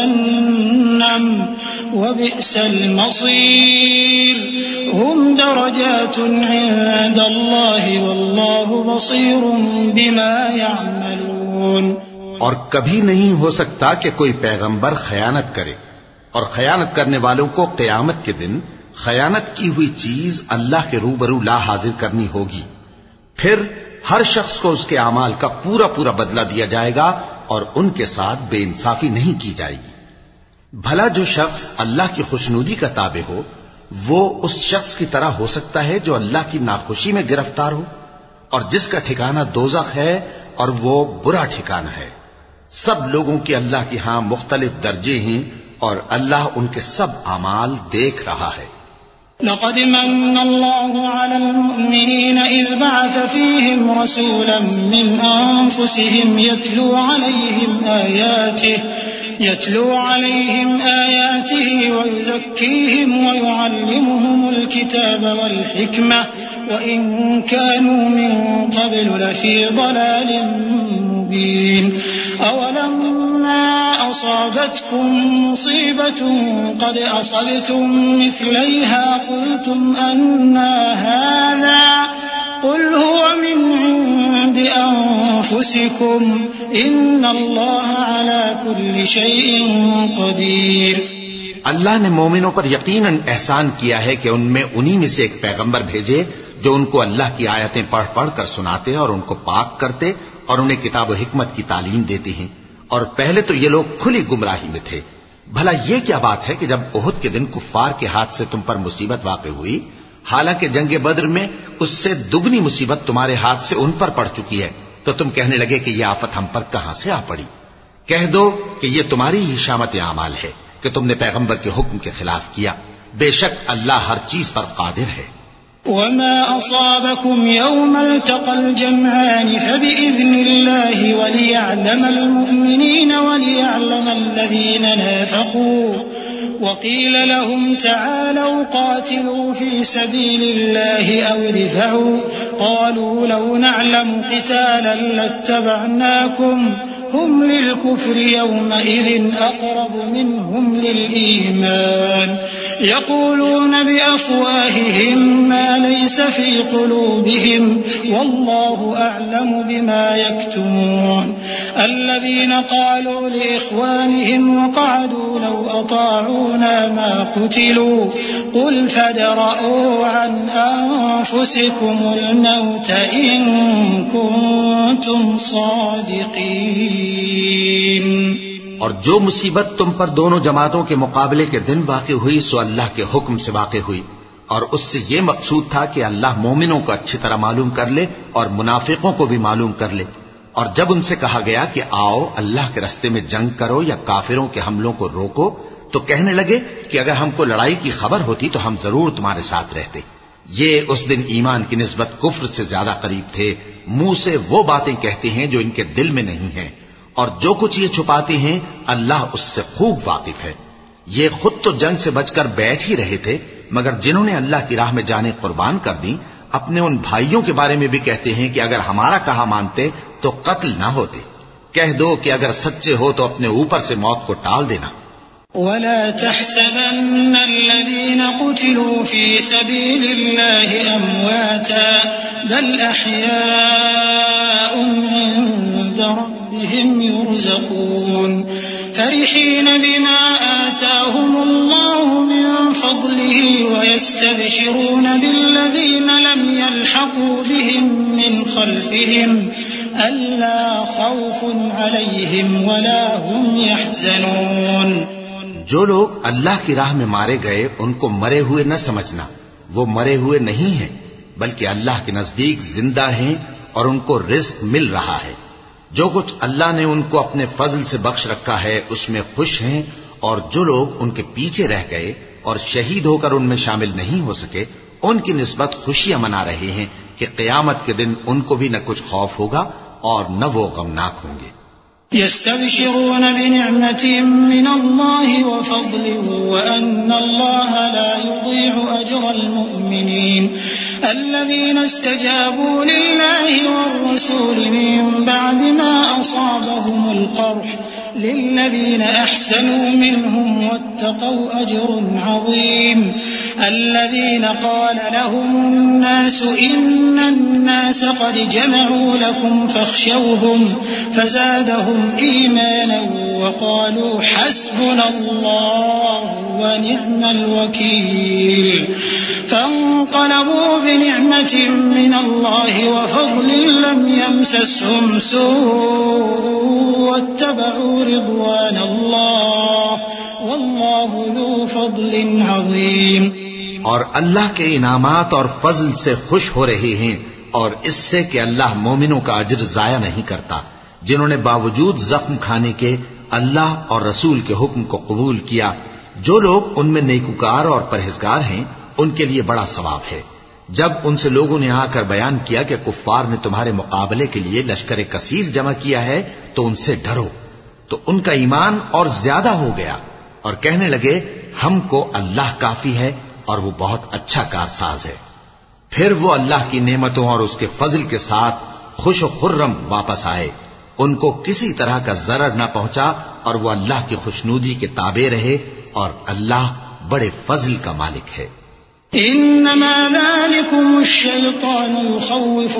جهنم وبئس المصير. هم درجات عند الله والله بصير بما يعملون. اور کبھی نہیں ہو سکتا کہ کوئی پیغمبر خیانت کرے، اور خیانت کرنے والوں کو قیامت کے دن خیانت کی ہوئی چیز اللہ کے روبرو لا حاضر کرنی ہوگی. پھر ہر شخص کو اس کے اعمال کا پورا پورا بدلہ دیا جائے گا، اور ان کے ساتھ بے انصافی نہیں کی جائے گی. بھلا جو شخص اللہ کی خوشنودی کا تابع ہو وہ اس شخص کی طرح ہو سکتا ہے جو اللہ کی ناخوشی میں گرفتار ہو، اور جس کا ٹھکانہ دوزخ ہے اور وہ برا ٹھکانہ ہے. سب لوگوں کے اللہ کی ہاں مختلف درجے ہیں، اور اللہ ان کے سب اعمال دیکھ رہا ہے. لقد من الله على المؤمنين إذ بعث فيهم رسولا من أنفسهم يتلو عليهم آياته يتلو عليهم آياته ويزكيهم ويعلمهم الكتاب والحكمة وإن كانوا من قبل لفي ضلال مبين. أولما أصابتكم مصيبة قد أصبتم مثليها قلتم أنى هذا قل هو من عند أنفسكم إن الله على كل شيء قدير. اللہ نے مومنوں پر یقیناً احسان کیا ہے کہ ان میں انہی میں سے ایک پیغمبر بھیجے جو ان کو اللہ کی آیتیں پڑھ پڑھ کر سناتے اور ان کو پاک کرتے اور انہیں کتاب و حکمت کی تعلیم دیتے ہیں. اور پہلے تو یہ لوگ کھلی گمراہی میں تھے. بھلا یہ کیا بات ہے کہ جب احد کے دن کفار کے ہاتھ سے تم پر مصیبت واقع ہوئی، حالانکہ جنگ بدر میں اس سے دگنی مصیبت تمہارے ہاتھ سے ان پر پڑ چکی ہے، تو تم کہنے لگے کہ یہ آفت ہم پر کہاں سے آ پڑی؟ کہہ دو کہ یہ تمہاری ہی شامت اعمال ہے کہ تم نے پیغمبر کے حکم کے خلاف کیا. بے شک اللہ ہر چیز پر قادر ہے. وما أصابكم يوم التقى الجمعان فبإذن الله وليعلم المؤمنين وليعلم الذين نافقوا وقيل لهم تعالوا قاتلوا في سبيل الله أو ادفعوا قالوا لو نعلم قتالا لاتبعناكم هم للكفر يومئذ أقرب منهم للإيمان يقولون بأفواههم ما ليس في قلوبهم والله أعلم بما يكتمون. الذين قالوا لإخوانهم وقعدوا لو أطاعونا ما قتلوا قل فادرءوا عن أنفسكم الموت إن كنتم صادقين. اور جو مصیبت تم پر دونوں جماعتوں کے مقابلے کے دن واقع ہوئی سو اللہ کے حکم سے واقع ہوئی، اور اس سے یہ مقصود تھا کہ اللہ مومنوں کو اچھی طرح معلوم کر لے اور منافقوں کو بھی معلوم کر لے. اور جب ان سے کہا گیا کہ آؤ اللہ کے رستے میں جنگ کرو یا کافروں کے حملوں کو روکو، تو کہنے لگے کہ اگر ہم کو لڑائی کی خبر ہوتی تو ہم ضرور تمہارے ساتھ رہتے. یہ اس دن ایمان کی نسبت کفر سے زیادہ قریب تھے. منہ سے وہ باتیں کہتے ہیں جو ان کے دل میں نہیں ہیں، اور جو کچھ یہ چھپاتے ہیں اللہ اس سے خوب واقف ہے. یہ خود تو جنگ سے بچ کر بیٹھ ہی رہے تھے، مگر جنہوں نے اللہ کی راہ میں جانیں قربان کر دی اپنے ان بھائیوں کے بارے میں بھی کہتے ہیں کہ اگر ہمارا کہا مانتے تو قتل نہ ہوتے. کہہ دو کہ اگر سچے ہو تو اپنے اوپر سے موت کو ٹال دینا. ولا تحسبن الذين قتلوا في سبيل الله أمواتا بل أحياء عند ربهم يرزقون فرحين بما آتاهم الله من فضله ويستبشرون بالذين لم يلحقوا بهم من خلفهم ألا خوف عليهم ولا هم يحزنون. جو لوگ اللہ کی راہ میں مارے گئے ان کو مرے ہوئے نہ سمجھنا، وہ مرے ہوئے نہیں ہیں بلکہ اللہ کے نزدیک زندہ ہیں اور ان کو رزق مل رہا ہے. جو کچھ اللہ نے ان کو اپنے فضل سے بخش رکھا ہے اس میں خوش ہیں، اور جو لوگ ان کے پیچھے رہ گئے اور شہید ہو کر ان میں شامل نہیں ہو سکے ان کی نسبت خوشیاں منا رہے ہیں کہ قیامت کے دن ان کو بھی نہ کچھ خوف ہوگا اور نہ وہ غمناک ہوں گے. يستبشرون بنعمة من الله وفضل وأن الله لا يضيع أجر المؤمنين الذين استجابوا لله والرسول من بعد ما أصابهم القرح للذين أحسنوا منهم واتقوا أجر عظيم. الذين قال لهم الناس إن الناس قد جمعوا لكم فاخشوهم فزادهم إيمانا وقالوا حسبنا الله ونعم الوكيل. فانقلبوا بنعمة من الله وفضل لم يمسسهم سوء واتبعوا رضوان الله والله ذو فضل عظيم. اور اللہ کے انعامات اور فضل سے خوش ہو رہے ہیں، اور اس سے کہ اللہ مومنوں کا اجر ضائع نہیں کرتا جنہوں نے باوجود زخم کھانے کے اللہ اور رسول کے حکم کو قبول کیا. جو لوگ ان میں نیکوکار اور پرہیزگار ہیں ان کے لیے بڑا ثواب ہے. جب ان سے لوگوں نے آ کر بیان کیا کہ کفار نے تمہارے مقابلے کے لیے لشکر کثیر جمع کیا ہے تو ان سے ڈرو، تو ان کا ایمان اور زیادہ ہو گیا اور کہنے لگے ہم کو اللہ کافی ہے اور وہ بہت اچھا کارساز ہے. پھر وہ اللہ کی نعمتوں اور اس کے فضل کے ساتھ خوش و خرم واپس آئے. ان کو کسی طرح کا ضرر نہ پہنچا اور وہ اللہ کی خوشنودی کے تابع رہے، اور اللہ بڑے فضل کا مالک ہے. انما ذلكم الشيطان يخوف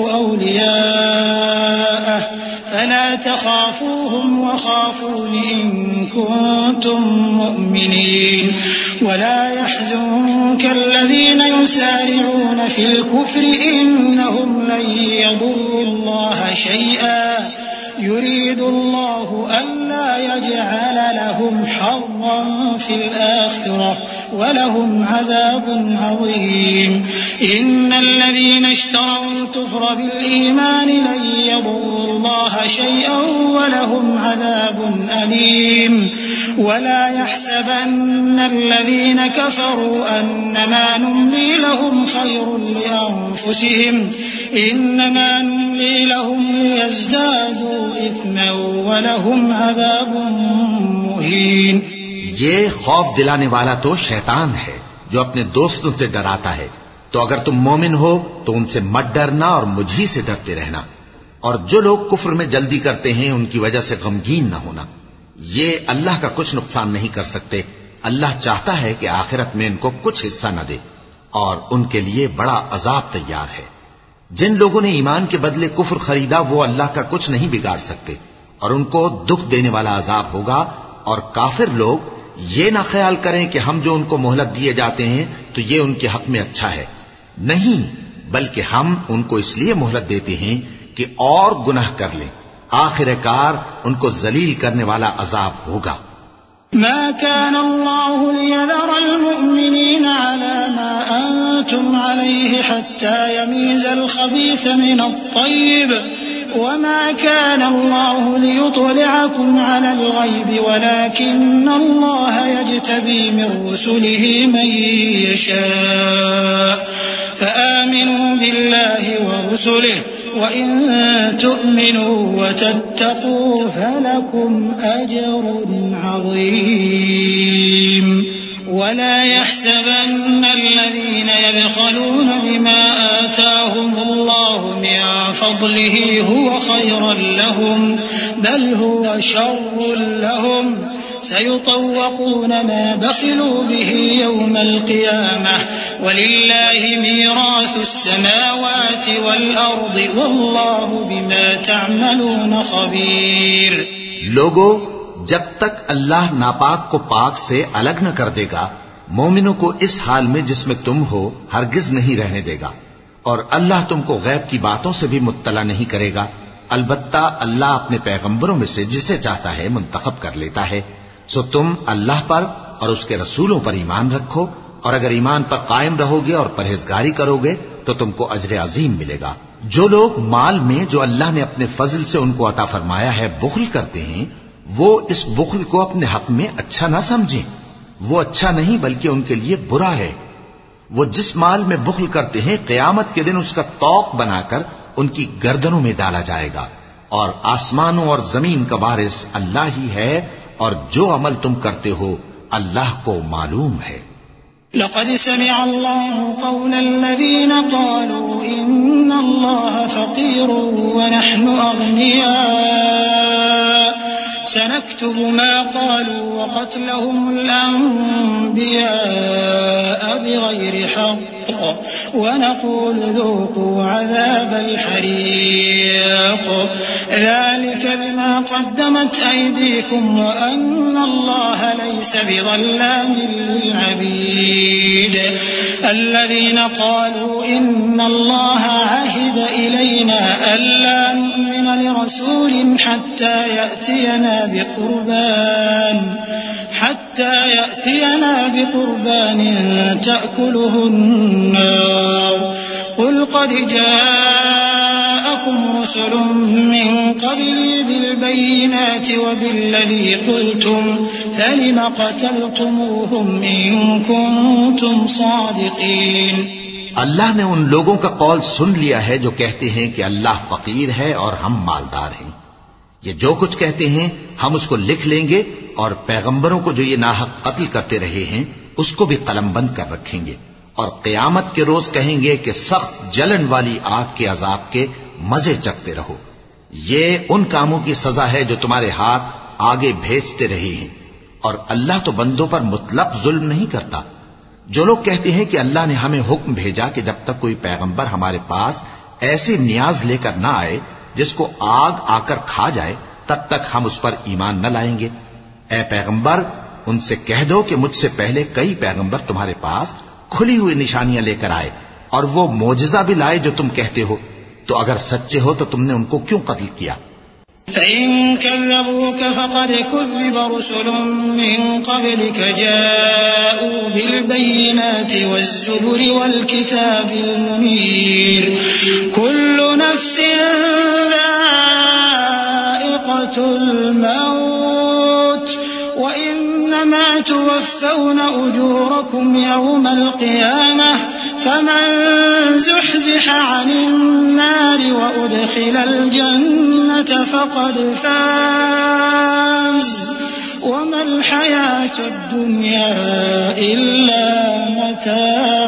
اولياءه فلا تخافوهم وخافون ان كنتم مؤمنين ولا يحزنك الذين يسارعون في الكفر انهم لن يضروا الله شيئا يريد الله ألا يجعل لهم حظا في الآخرة ولهم عذاب عظيم. إن الذين اشتروا الكفر بالإيمان لن يضروا الله شيئا ولهم عذاب أليم. ولا يحسبن الذين كفروا أنما نملي لهم خير لأنفسهم إنما نملي لهم ليزدادوا إثما ولهم عذاب مهين. یہ خوف دلانے والا تو شیطان ہے جو اپنے دوستوں سے ڈراتا ہے. تو اگر تم مومن ہو تو ان سے مت ڈرنا اور مجھی سے ڈرتے رہنا، اور جو لوگ کفر میں جلدی کرتے ہیں ان کی وجہ سے غمگین نہ ہونا. یہ اللہ کا کچھ نقصان نہیں کر سکتے. اللہ چاہتا ہے کہ آخرت میں ان کو کچھ حصہ نہ دے اور ان کے لیے بڑا عذاب تیار ہے. جن لوگوں نے ایمان کے بدلے کفر خریدا وہ اللہ کا کچھ نہیں بگاڑ سکتے، اور ان کو دکھ دینے والا عذاب ہوگا. اور کافر لوگ یہ نہ خیال کریں کہ ہم جو ان کو مہلت دیے جاتے ہیں تو یہ ان کے حق میں اچھا ہے. نہیں، بلکہ ہم ان کو اس لیے مہلت دیتے ہیں کہ اور گناہ کر لیں. آخر کار ان کو ذلیل کرنے والا عذاب ہوگا. ما كان الله ليذر المؤمنين على ما أنتم عليه حتى يميز الخبيث من الطيب وما كان الله ليطلعكم على الغيب ولكن الله يجتبي من رسله من يشاء فآمنوا بالله ورسله وإن تؤمنوا وتتقوا فلكم أجر عظيم. ولا يحسبن الذين يبخلون بما آتاهم الله من فضله هو خيرا لهم بل هو شر لهم سيطوقون ما بخلوا به يوم القيامة ولله ميراث السماوات والأرض والله بما تعملون خبير. لوگو، جب تک اللہ ناپاک کو پاک سے الگ نہ کر دے گا، مومنوں کو اس حال میں جس میں تم ہو ہرگز نہیں رہنے دے گا، اور اللہ تم کو غیب کی باتوں سے بھی مطلع نہیں کرے گا. البتہ اللہ اپنے پیغمبروں میں سے جسے چاہتا ہے منتخب کر لیتا ہے. سو تم اللہ پر اور اس کے رسولوں پر ایمان رکھو، اور اگر ایمان پر قائم رہو گے اور پرہیزگاری کرو گے تو تم کو اجر عظیم ملے گا. جو لوگ مال میں جو اللہ نے اپنے فضل سے ان کو عطا فرمایا ہے بخل کرتے ہیں، وہ اس بخل کو اپنے حق میں اچھا نہ سمجھیں. وہ اچھا نہیں بلکہ ان کے لیے برا ہے. وہ جس مال میں بخل کرتے ہیں قیامت کے دن اس کا طوق بنا کر ان کی گردنوں میں ڈالا جائے گا. اور آسمانوں اور زمین کا وارث اللہ ہی ہے، اور جو عمل تم کرتے ہو اللہ کو معلوم ہے. لقد سمع الله قول الذين قالوا إن الله فقير ونحن أغنياء سنكتب ما قالوا وقتلهم الأنبياء بغير حق ونقول ذوقوا عذاب الحريق ذلك بما قدمت أيديكم وأن الله ليس بظلام للعبيد. الذين قالوا إن الله عهد إلينا ألا نؤمن لرسول حتى يأتينا بقربان حتى يأتينا بقربان تأكله النار قل قد جاءكم رسل من قبلي بالبينات وبالذي قلتم فلم قتلتموهم إن كنتم صادقين. اللہ نے ان لوگوں کا قول سن لیا ہے جو کہتے ہیں کہ اللہ فقیر ہے اور ہم مالدار ہیں. یہ جو کچھ کہتے ہیں ہم اس کو لکھ لیں گے، اور پیغمبروں کو جو یہ ناحق قتل کرتے رہے ہیں اس کو بھی قلم بند کر رکھیں گے، اور قیامت کے روز کہیں گے کہ سخت جلن والی آگ کے عذاب کے مزے چکھتے رہو. یہ ان کاموں کی سزا ہے جو تمہارے ہاتھ آگے بھیجتے رہے ہیں، اور اللہ تو بندوں پر مطلق ظلم نہیں کرتا. جو لوگ کہتے ہیں کہ اللہ نے ہمیں حکم بھیجا کہ جب تک کوئی پیغمبر ہمارے پاس ایسی نیاز لے کر نہ آئے جس کو آگ آ کر کھا جائے تب تک ہم اس پر ایمان نہ لائیں گے. اے پیغمبر، ان سے کہہ دو کہ مجھ سے پہلے کئی پیغمبر تمہارے پاس کھلی ہوئی نشانیاں لے کر آئے اور وہ معجزہ بھی لائے جو تم کہتے ہو، تو اگر سچے ہو تو تم نے ان کو کیوں قتل کیا؟ فإن كذبوك فقد كذب رسل من قبلك جاءوا بالبينات والزبر والكتاب المنير كل نفس ذائقة الموت وإنما توفون أجوركم يوم القيامة فمن زحزح عن النار وأدخل الجنة فقد فاز وما الحياة الدنيا إلا متاع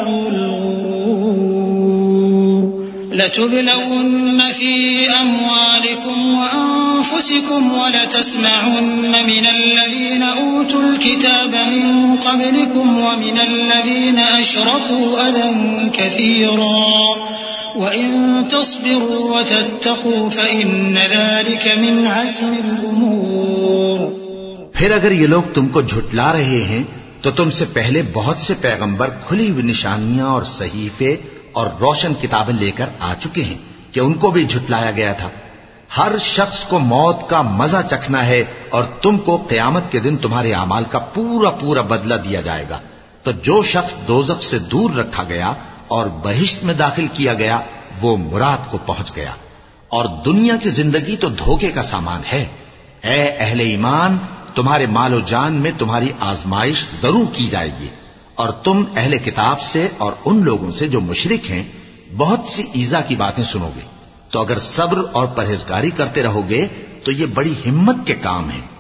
الغرور. لتبلون في أموالكم وأنفسكم ولتسمعن من الذين أوتوا الكتاب من قبلكم ومن الذين أشركوا أذى كثيرا وإن تصبروا وتتقوا فإن ذلك من عزم الأمور. پھر اگر یہ لوگ تم کو جھٹلا رہے ہیں تو تم سے پہلے بہت سے پیغمبر کھلی ہوئی نشانیاں اور صحیفے اور روشن کتابیں لے کر آ چکے ہیں کہ ان کو بھی جھٹلایا گیا تھا. ہر شخص کو موت کا مزہ چکھنا ہے، اور تم کو قیامت کے دن تمہارے اعمال کا پورا پورا بدلہ دیا جائے گا. تو جو شخص دوزخ سے دور رکھا گیا اور بہشت میں داخل کیا گیا وہ مراد کو پہنچ گیا. اور دنیا کی زندگی تو دھوکے کا سامان ہے. اے اہل ایمان، تمہارے مال و جان میں تمہاری آزمائش ضرور کی جائے گی، اور تم اہل کتاب سے اور ان لوگوں سے جو مشرک ہیں بہت سی ایذا کی باتیں سنو گے. تو اگر صبر اور پرہیزگاری کرتے رہو گے تو یہ بڑی ہمت کے کام ہیں.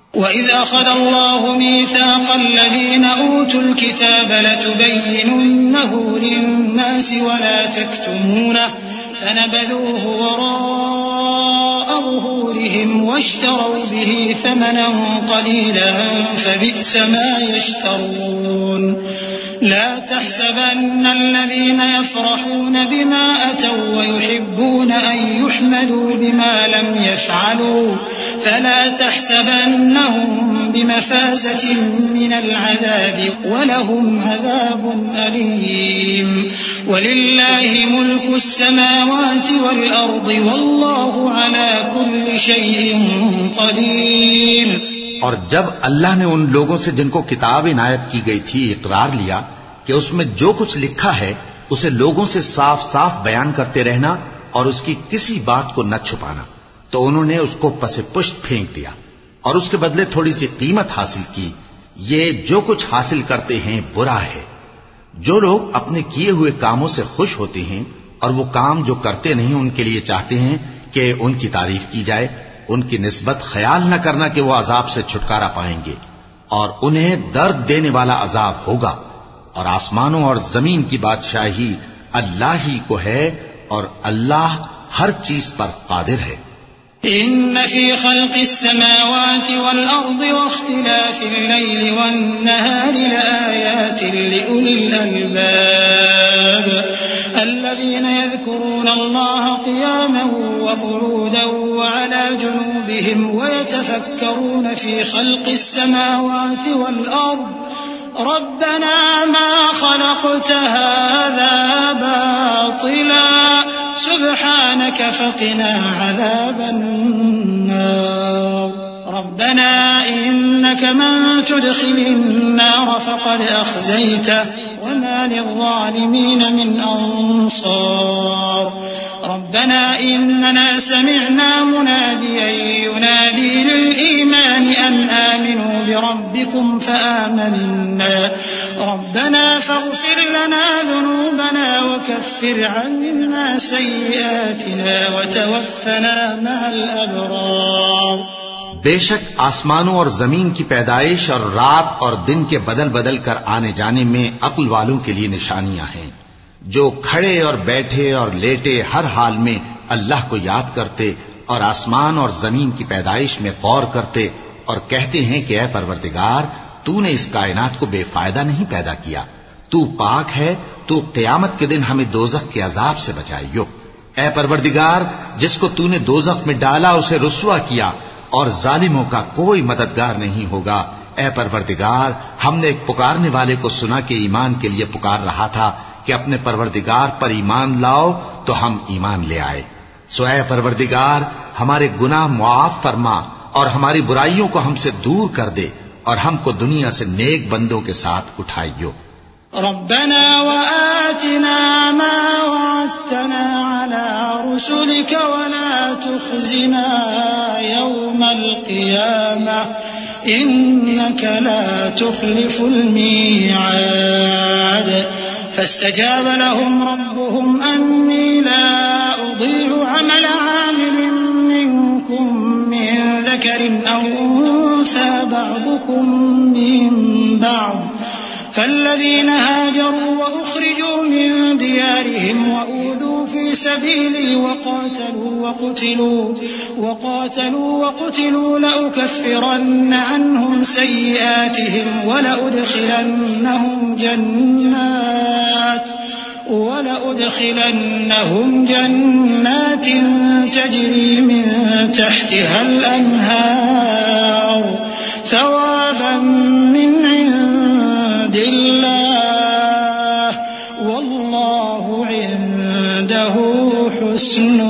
وَإِذْ أَخَذَ اللَّهُ مِيثَاقَ الَّذِينَ أُوتُوا الْكِتَابَ لَتُبَيِّنُنَّهُ لِلنَّاسِ وَلَا تَكْتُمُونَهُ فَنَبَذُوهُ وَرَاءَ ظُهُورِهِمْ وَاشْتَرَوْا بِهِ ثَمَنًا قَلِيلًا فَبِئْسَ مَا يَشْتَرُونَ لا تحسبن الذين يفرحون بما أتوا ويحبون أن يحمدوا بما لم يفعلوا فلا تحسبنهم بمفازة من العذاب ولهم عذاب أليم ولله ملك السماوات والأرض والله على كل شيء قدير. اور جب اللہ نے ان لوگوں سے جن کو کتاب عنایت کی گئی تھی اقرار لیا کہ اس میں جو کچھ لکھا ہے اسے لوگوں سے صاف صاف بیان کرتے رہنا اور اس کی کسی بات کو نہ چھپانا، تو انہوں نے اس کو پس پشت پھینک دیا اور اس کے بدلے تھوڑی سی قیمت حاصل کی. یہ جو کچھ حاصل کرتے ہیں برا ہے. جو لوگ اپنے کیے ہوئے کاموں سے خوش ہوتے ہیں اور وہ کام جو کرتے نہیں ان کے لیے چاہتے ہیں کہ ان کی تعریف کی جائے، ان کی نسبت خیال نہ کرنا کہ وہ عذاب سے چھٹکارا پائیں گے اور انہیں درد دینے والا عذاب ہوگا. اور آسمانوں اور زمین کی بادشاہی اللہ ہی کو ہے اور اللہ ہر چیز پر قادر ہے. إن في خلق السماوات والأرض واختلاف الليل والنهار لآيات لأولي الألباب الذين يذكرون الله قياما وقعودا وعلى جنوبهم ويتفكرون في خلق السماوات والأرض ربنا ما خلقت هذا باطلا سبحانك فقنا عذاب النار ربنا إنك من تدخل النار فقد أخزيته وما للظالمين من أنصار ربنا إننا سمعنا مناديا ينادي للإيمان أن آمنوا بربكم فآمنا ربنا فاغفر لنا ذنوبنا وكفر عنا سيئاتنا وتوفنا مع الأبرار. بے شک آسمانوں اور زمین کی پیدائش اور رات اور دن کے بدل بدل کر آنے جانے میں عقل والوں کے لیے نشانیاں ہیں، جو کھڑے اور بیٹھے اور لیٹے ہر حال میں اللہ کو یاد کرتے اور آسمان اور زمین کی پیدائش میں غور کرتے اور کہتے ہیں کہ اے پروردگار تو نے اس کائنات کو بے فائدہ نہیں پیدا کیا، تو پاک ہے، تو قیامت کے دن ہمیں دوزخ کے عذاب سے بچائیو. اے پروردگار جس کو تو نے دوزخ میں ڈالا اسے رسوا کیا اور ظالموں کا کوئی مددگار نہیں ہوگا. اے پروردگار ہم نے ایک پکارنے والے کو سنا کہ ایمان کے لیے پکار رہا تھا کہ اپنے پروردگار پر ایمان لاؤ تو ہم ایمان لے آئے. سو اے پروردگار ہمارے گناہ معاف فرما اور ہماری برائیوں کو ہم سے دور کر دے اور ہم کو دنیا سے نیک بندوں کے ساتھ اٹھائیو. ربنا وآتنا ما وعدتنا على رسلك ولا تخزنا يوم القيامة إنك لا تخلف الميعاد. فاستجاب لهم ربهم أني لا أضيع عمل عامل منكم من ذكر أو أنثى بعضكم من بعض فالذين هاجروا وأخرجوا من ديارهم وأوذوا في سبيلي وقاتلوا وقتلوا وقاتلوا وقتلوا لأكفرن عنهم سيئاتهم ولأدخلنهم جنات ولأدخلنهم جنات تجري من تحتها الأنهار ثوابا من عند الله والله عنده حسن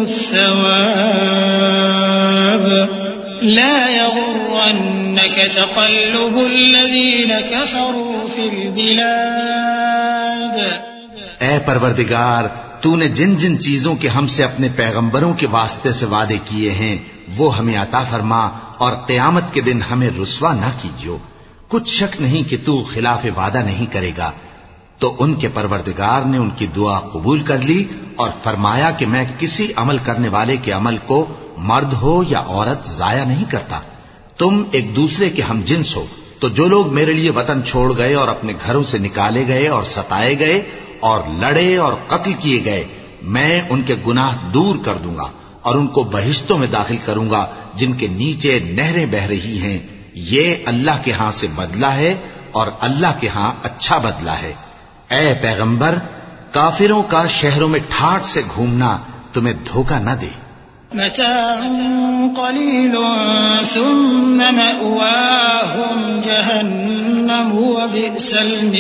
الثواب. لا يغرنك تقلب الذين كفروا في البلاد. اے پروردگار تو نے جن جن چیزوں کے ہم سے اپنے پیغمبروں کے واسطے سے وعدے کیے ہیں وہ ہمیں عطا فرما اور قیامت کے دن ہمیں رسوا نہ کیجیو. کچھ شک نہیں کہ تو خلاف وعدہ نہیں کرے گا. تو ان کے پروردگار نے ان کی دعا قبول کر لی اور فرمایا کہ میں کسی عمل کرنے والے کے عمل کو مرد ہو یا عورت ضائع نہیں کرتا. تم ایک دوسرے کے ہم جنس ہو، تو جو لوگ میرے لیے وطن چھوڑ گئے اور اپنے گھروں سے نکالے گئے اور ستائے گئے اور لڑے اور قتل کیے گئے، میں ان کے گناہ دور کر دوں گا اور ان کو بہشتوں میں داخل کروں گا جن کے نیچے نہریں بہ رہی ہیں۔ یہ اللہ کے ہاں سے بدلہ ہے اور اللہ کے ہاں اچھا بدلہ ہے۔ اے پیغمبر، کافروں کا شہروں میں ٹھاٹھ سے گھومنا تمہیں دھوکہ نہ دے۔ متاع قليل ثم مأواهم جهنم وبئس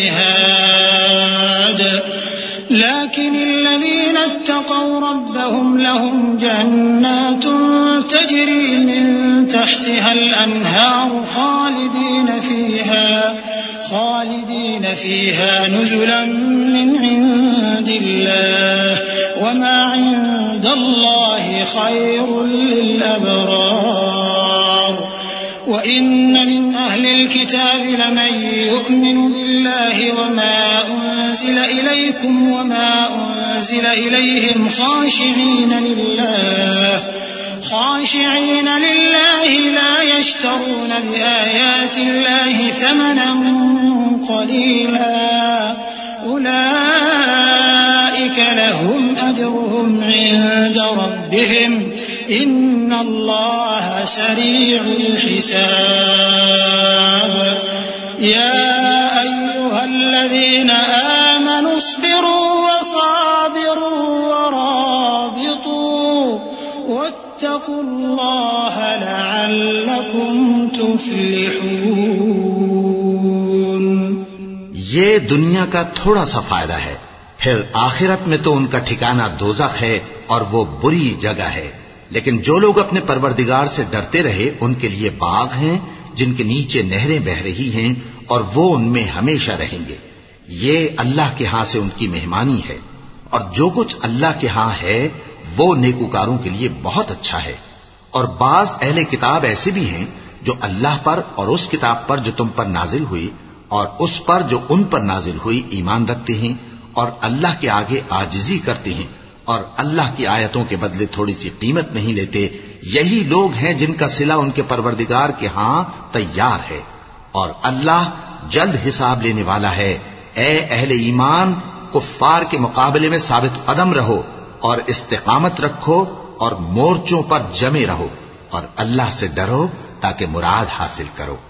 المهاد لكن الذين اتقوا ربهم لهم جنات تجري من تحتها الأنهار خالدين فيها خالدين فيها نزلا من عند الله وما عند الله خير للأبرار وإن من أهل الكتاب لمن يؤمن بالله وما أنزل إليكم وما أنزل إليهم خاشعين لله خاشعين لله لا يشترون بآيات الله ثمنا قليلا أولئك لهم أجرهم عند ربهم إن الله سريع الحساب يا أيها الذين آمنوا اصبروا وصابروا ورابطوا واتقوا الله لعلكم تفلحون۔ یہ دنیا کا تھوڑا سا فائدہ ہے، پھر آخرت میں تو ان کا ٹھکانہ دوزخ ہے اور وہ بری جگہ ہے۔ لیکن جو لوگ اپنے پروردگار سے ڈرتے رہے ان کے لیے باغ ہیں جن کے نیچے نہریں بہ رہی ہیں اور وہ ان میں ہمیشہ رہیں گے۔ یہ اللہ کے ہاں سے ان کی مہمانی ہے، اور جو کچھ اللہ کے ہاں ہے وہ نیکوکاروں کے لیے بہت اچھا ہے۔ اور بعض اہل کتاب ایسے بھی ہیں جو اللہ پر اور اس کتاب پر جو تم پر نازل ہوئی اور اس پر جو ان پر نازل ہوئی ایمان رکھتے ہیں اور اللہ کے آگے عاجزی کرتے ہیں اور اللہ کی آیتوں کے بدلے تھوڑی سی قیمت نہیں لیتے۔ یہی لوگ ہیں جن کا صلہ ان کے پروردگار کے ہاں تیار ہے، اور اللہ جلد حساب لینے والا ہے۔ اے اہل ایمان، کفار کے مقابلے میں ثابت قدم رہو اور استقامت رکھو اور مورچوں پر جمے رہو اور اللہ سے ڈرو تاکہ مراد حاصل کرو۔